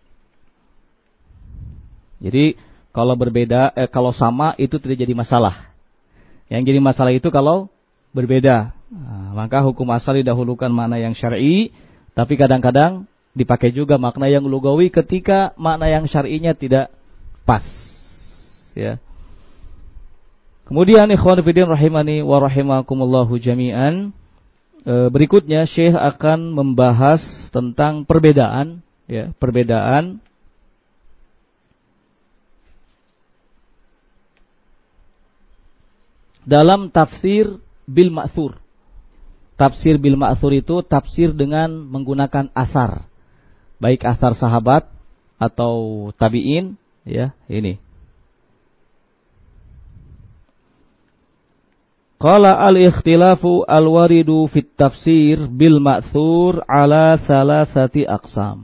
Jadi kalau berbeda, eh, kalau sama itu tidak jadi masalah. Yang jadi masalah itu kalau berbeda. Nah, maka hukum asal didahulukan makna yang syar'i, tapi kadang-kadang dipakai juga makna yang lugawi ketika makna yang syar'inya tidak pas. Ya. Kemudian ikhwan fillah rahimani wa rahimakumullahu jami'an, e, berikutnya Syekh akan membahas tentang perbedaan, ya, perbedaan dalam tafsir bil ma'thur. Tafsir bil ma'thur itu tafsir dengan menggunakan asar. Baik asar sahabat atau tabi'in, ya, ini. Qala al-ikhtilafu al-waridu fit tafsir bil ma'thur ala salasati aqsam.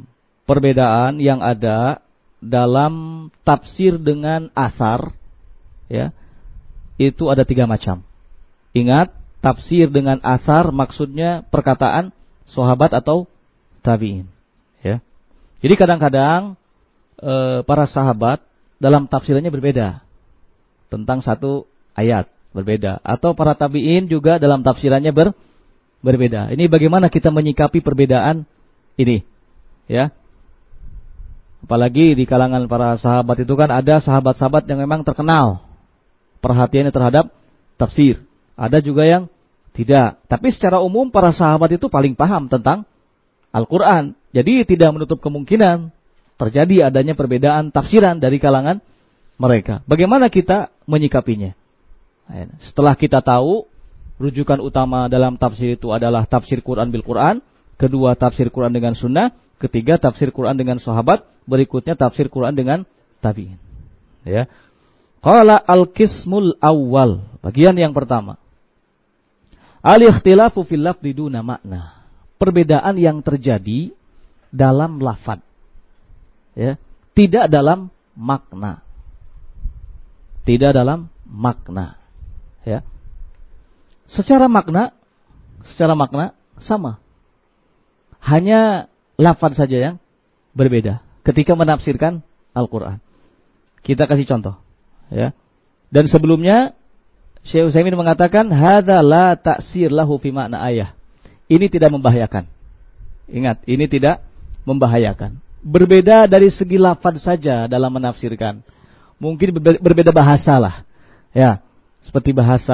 perbedaan yang ada dalam tafsir dengan asar, ya, itu ada tiga macam. Ingat, tafsir dengan asar maksudnya perkataan sahabat atau tabi'in, ya. Jadi kadang-kadang e, para sahabat dalam tafsirannya berbeda tentang satu ayat, berbeda, atau para tabi'in juga dalam tafsirannya ber, berbeda. Ini bagaimana kita menyikapi perbedaan ini, ya. Apalagi di kalangan para sahabat itu kan ada sahabat-sahabat yang memang terkenal perhatiannya terhadap tafsir. Ada juga yang tidak. Tapi secara umum para sahabat itu paling paham tentang Al-Quran. Jadi tidak menutup kemungkinan terjadi adanya perbedaan tafsiran dari kalangan mereka. Bagaimana kita menyikapinya? Setelah kita tahu rujukan utama dalam tafsir itu adalah tafsir Quran bil Quran, kedua tafsir Quran dengan sunnah, ketiga tafsir Quran dengan sahabat, berikutnya tafsir Quran dengan tabi'in. Ya. Qala al-qismul awwal, bagian yang pertama. Al-ikhtilafu fil lafzi duna makna. Perbedaan yang terjadi dalam lafaz. Ya, tidak dalam makna. Tidak dalam makna. Ya. Secara makna, secara makna sama. Hanya lafaz saja yang berbeda ketika menafsirkan Al-Qur'an. Kita kasih contoh, ya. Dan sebelumnya Syekh Utsaimin mengatakan hadza la ta'sir lahu fi makna ayah. Ini tidak membahayakan. Ingat, ini tidak membahayakan. Berbeda dari segi lafaz saja dalam menafsirkan. Mungkin berbeda bahasa lah. Ya, seperti bahasa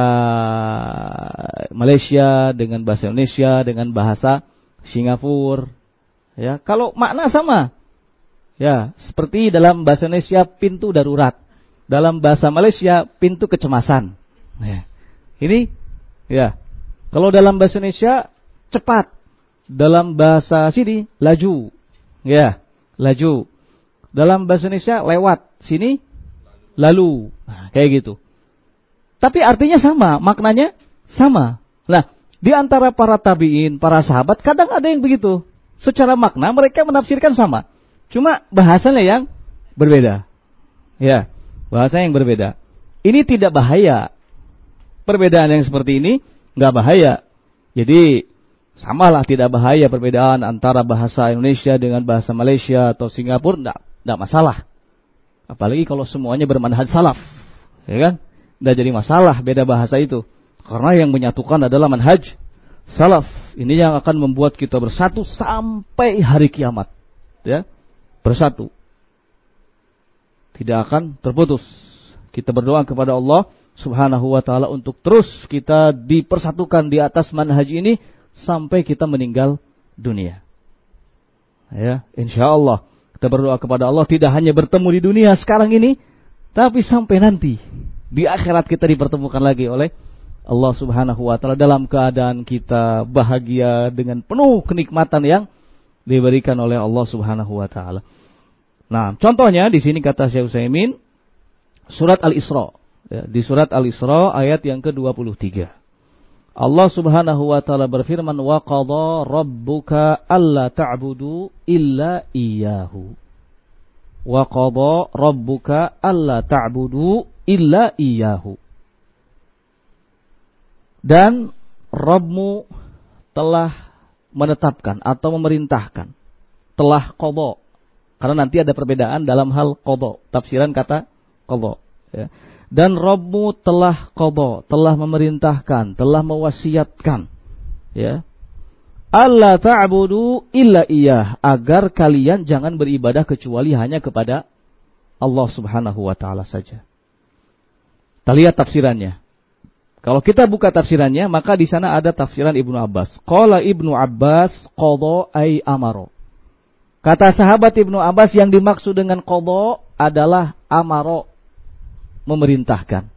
Malaysia dengan bahasa Indonesia dengan bahasa Singapura. Ya, kalau makna sama. Ya, seperti dalam bahasa Indonesia pintu darurat. Dalam bahasa Malaysia pintu kecemasan. Ya. Ini, ya. Kalau dalam bahasa Indonesia cepat, dalam bahasa sini laju, ya, laju. Dalam bahasa Indonesia lewat, sini lalu, nah, kayak gitu. Tapi artinya sama, maknanya sama. Nah, di antara para tabi'in, para sahabat, kadang ada yang begitu. Secara makna mereka menafsirkan sama, cuma bahasanya yang berbeda, ya, bahasa yang berbeda. Ini tidak bahaya. Perbedaan yang seperti ini nggak bahaya. Jadi samalah tidak bahaya perbedaan antara bahasa Indonesia dengan bahasa Malaysia atau Singapura, nggak nggak masalah. Apalagi kalau semuanya bermanhaj salaf, ya kan? Nggak jadi masalah beda bahasa itu, karena yang menyatukan adalah manhaj salaf. Ini yang akan membuat kita bersatu sampai hari kiamat, ya, bersatu, tidak akan terputus. Kita berdoa kepada Allah Subhanahu wa ta'ala untuk terus kita dipersatukan di atas manhaj ini sampai kita meninggal dunia. Ya, insyaallah kita berdoa kepada Allah tidak hanya bertemu di dunia sekarang ini, tapi sampai nanti di akhirat kita dipertemukan lagi oleh Allah Subhanahu wa ta'ala dalam keadaan kita bahagia dengan penuh kenikmatan yang diberikan oleh Allah Subhanahu wa ta'ala. Nah, contohnya di sini kata Syekh Utsaimin surat Al-Isra. Ya, di surat Al-Isra ayat yang ke dua puluh tiga. Allah Subhanahu wa taala berfirman, "Wa qadha rabbuka alla ta'budu illa iyyahu." Wa qadha rabbuka alla ta'budu illa iyyahu. Dan Rabbmu telah menetapkan atau memerintahkan, telah qadha. Karena nanti ada perbedaan dalam hal qadha, tafsiran kata qadha, ya. Dan Rabbmu telah qadha, telah memerintahkan, telah mewasiatkan, ya, alla ta'budu illa iyyah, agar kalian jangan beribadah kecuali hanya kepada Allah Subhanahu wa taala saja. Kita lihat tafsirannya. Kalau kita buka tafsirannya, maka di sana ada tafsiran Ibnu Abbas. Qala Ibnu Abbas qadha ay amaro. Kata sahabat Ibnu Abbas yang dimaksud dengan qadha adalah amaro, memerintahkan.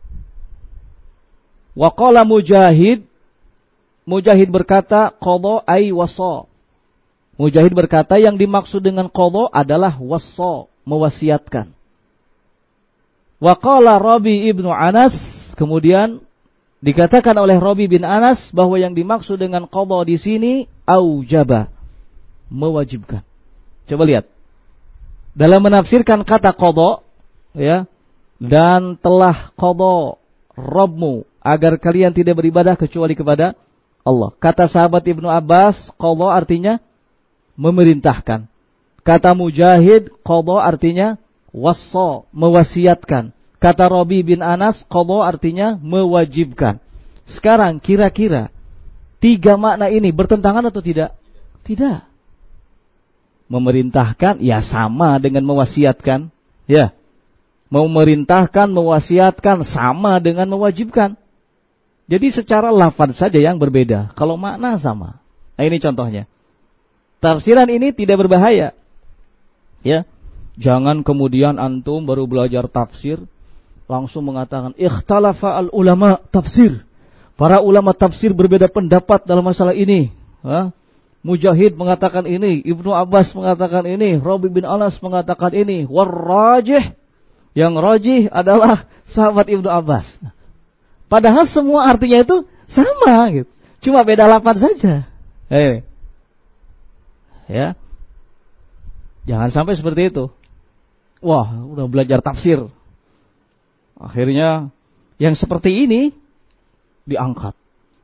Wa qala Mujahid, Mujahid berkata qadha ay wasa. Mujahid berkata yang dimaksud dengan qadha adalah wasa, mewasiatkan. Wa qala Rabi ibnu Anas, kemudian dikatakan oleh Rabi bin Anas bahwa yang dimaksud dengan qadha di sini aujaba, mewajibkan. Coba lihat. Dalam menafsirkan kata qada, ya, dan telah qada Rabbmu agar kalian tidak beribadah kecuali kepada Allah. Kata sahabat Ibnu Abbas, qada artinya memerintahkan. Kata Mujahid, qada artinya wassa, mewasiatkan. Kata Rabi bin Anas, qada artinya mewajibkan. Sekarang kira-kira tiga makna ini bertentangan atau tidak? Tidak. Memerintahkan ya sama dengan mewasiatkan, ya. Memerintahkan, mewasiatkan sama dengan mewajibkan. Jadi secara lafaz saja yang berbeda, kalau makna sama. Nah, ini contohnya. Tafsiran ini tidak berbahaya. Ya. Jangan kemudian antum baru belajar tafsir langsung mengatakan ikhtalafa al ulama tafsir. Para ulama tafsir berbeda pendapat dalam masalah ini. Ha? Mujahid mengatakan ini, Ibnu Abbas mengatakan ini, Rabi bin Anas mengatakan ini, warrajih, yang rajih adalah sahabat Ibnu Abbas. Padahal semua artinya itu sama gitu. Cuma beda lafaz saja. Eh. Ya. Jangan sampai seperti itu. Wah, udah belajar tafsir. Akhirnya yang seperti ini diangkat.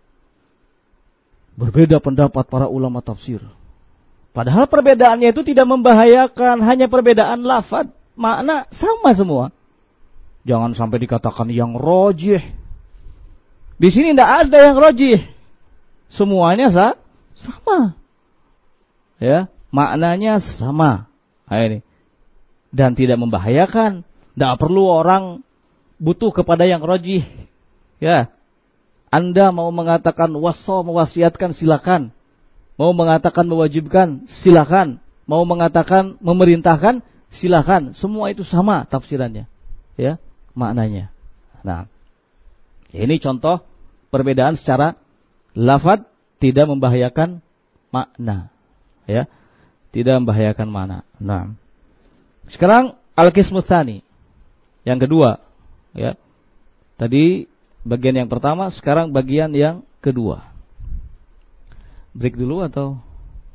Berbeda pendapat para ulama tafsir. Padahal perbedaannya itu tidak membahayakan, hanya perbedaan lafaz, makna sama semua. Jangan sampai dikatakan yang rajih. Di sini tidak ada yang rajih. Semuanya sa sama. Ya, maknanya sama. Nah, ini. Dan tidak membahayakan. Tidak perlu orang butuh kepada yang rajih. Ya. Anda mau mengatakan wassa, mewasiatkan, silakan. Mau mengatakan mewajibkan, silakan. Mau mengatakan memerintahkan, silakan. Semua itu sama tafsirannya. Ya, maknanya. Nah, ini contoh perbedaan secara lafaz tidak membahayakan makna. Ya, tidak membahayakan makna. Nah, sekarang al-qismu tsani. Yang kedua, ya. Tadi bagian yang pertama, sekarang bagian yang kedua. Break dulu atau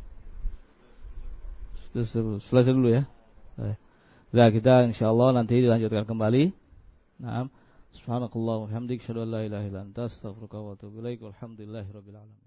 selesai dulu ya? Nah, kita insyaallah nanti dilanjutkan kembali. Naam. Subhanakallahumma wa bihamdika asyhadu an la ilaha illa anta astaghfiruka wa atubu ilaik. Walhamdulillahirabbil alamin.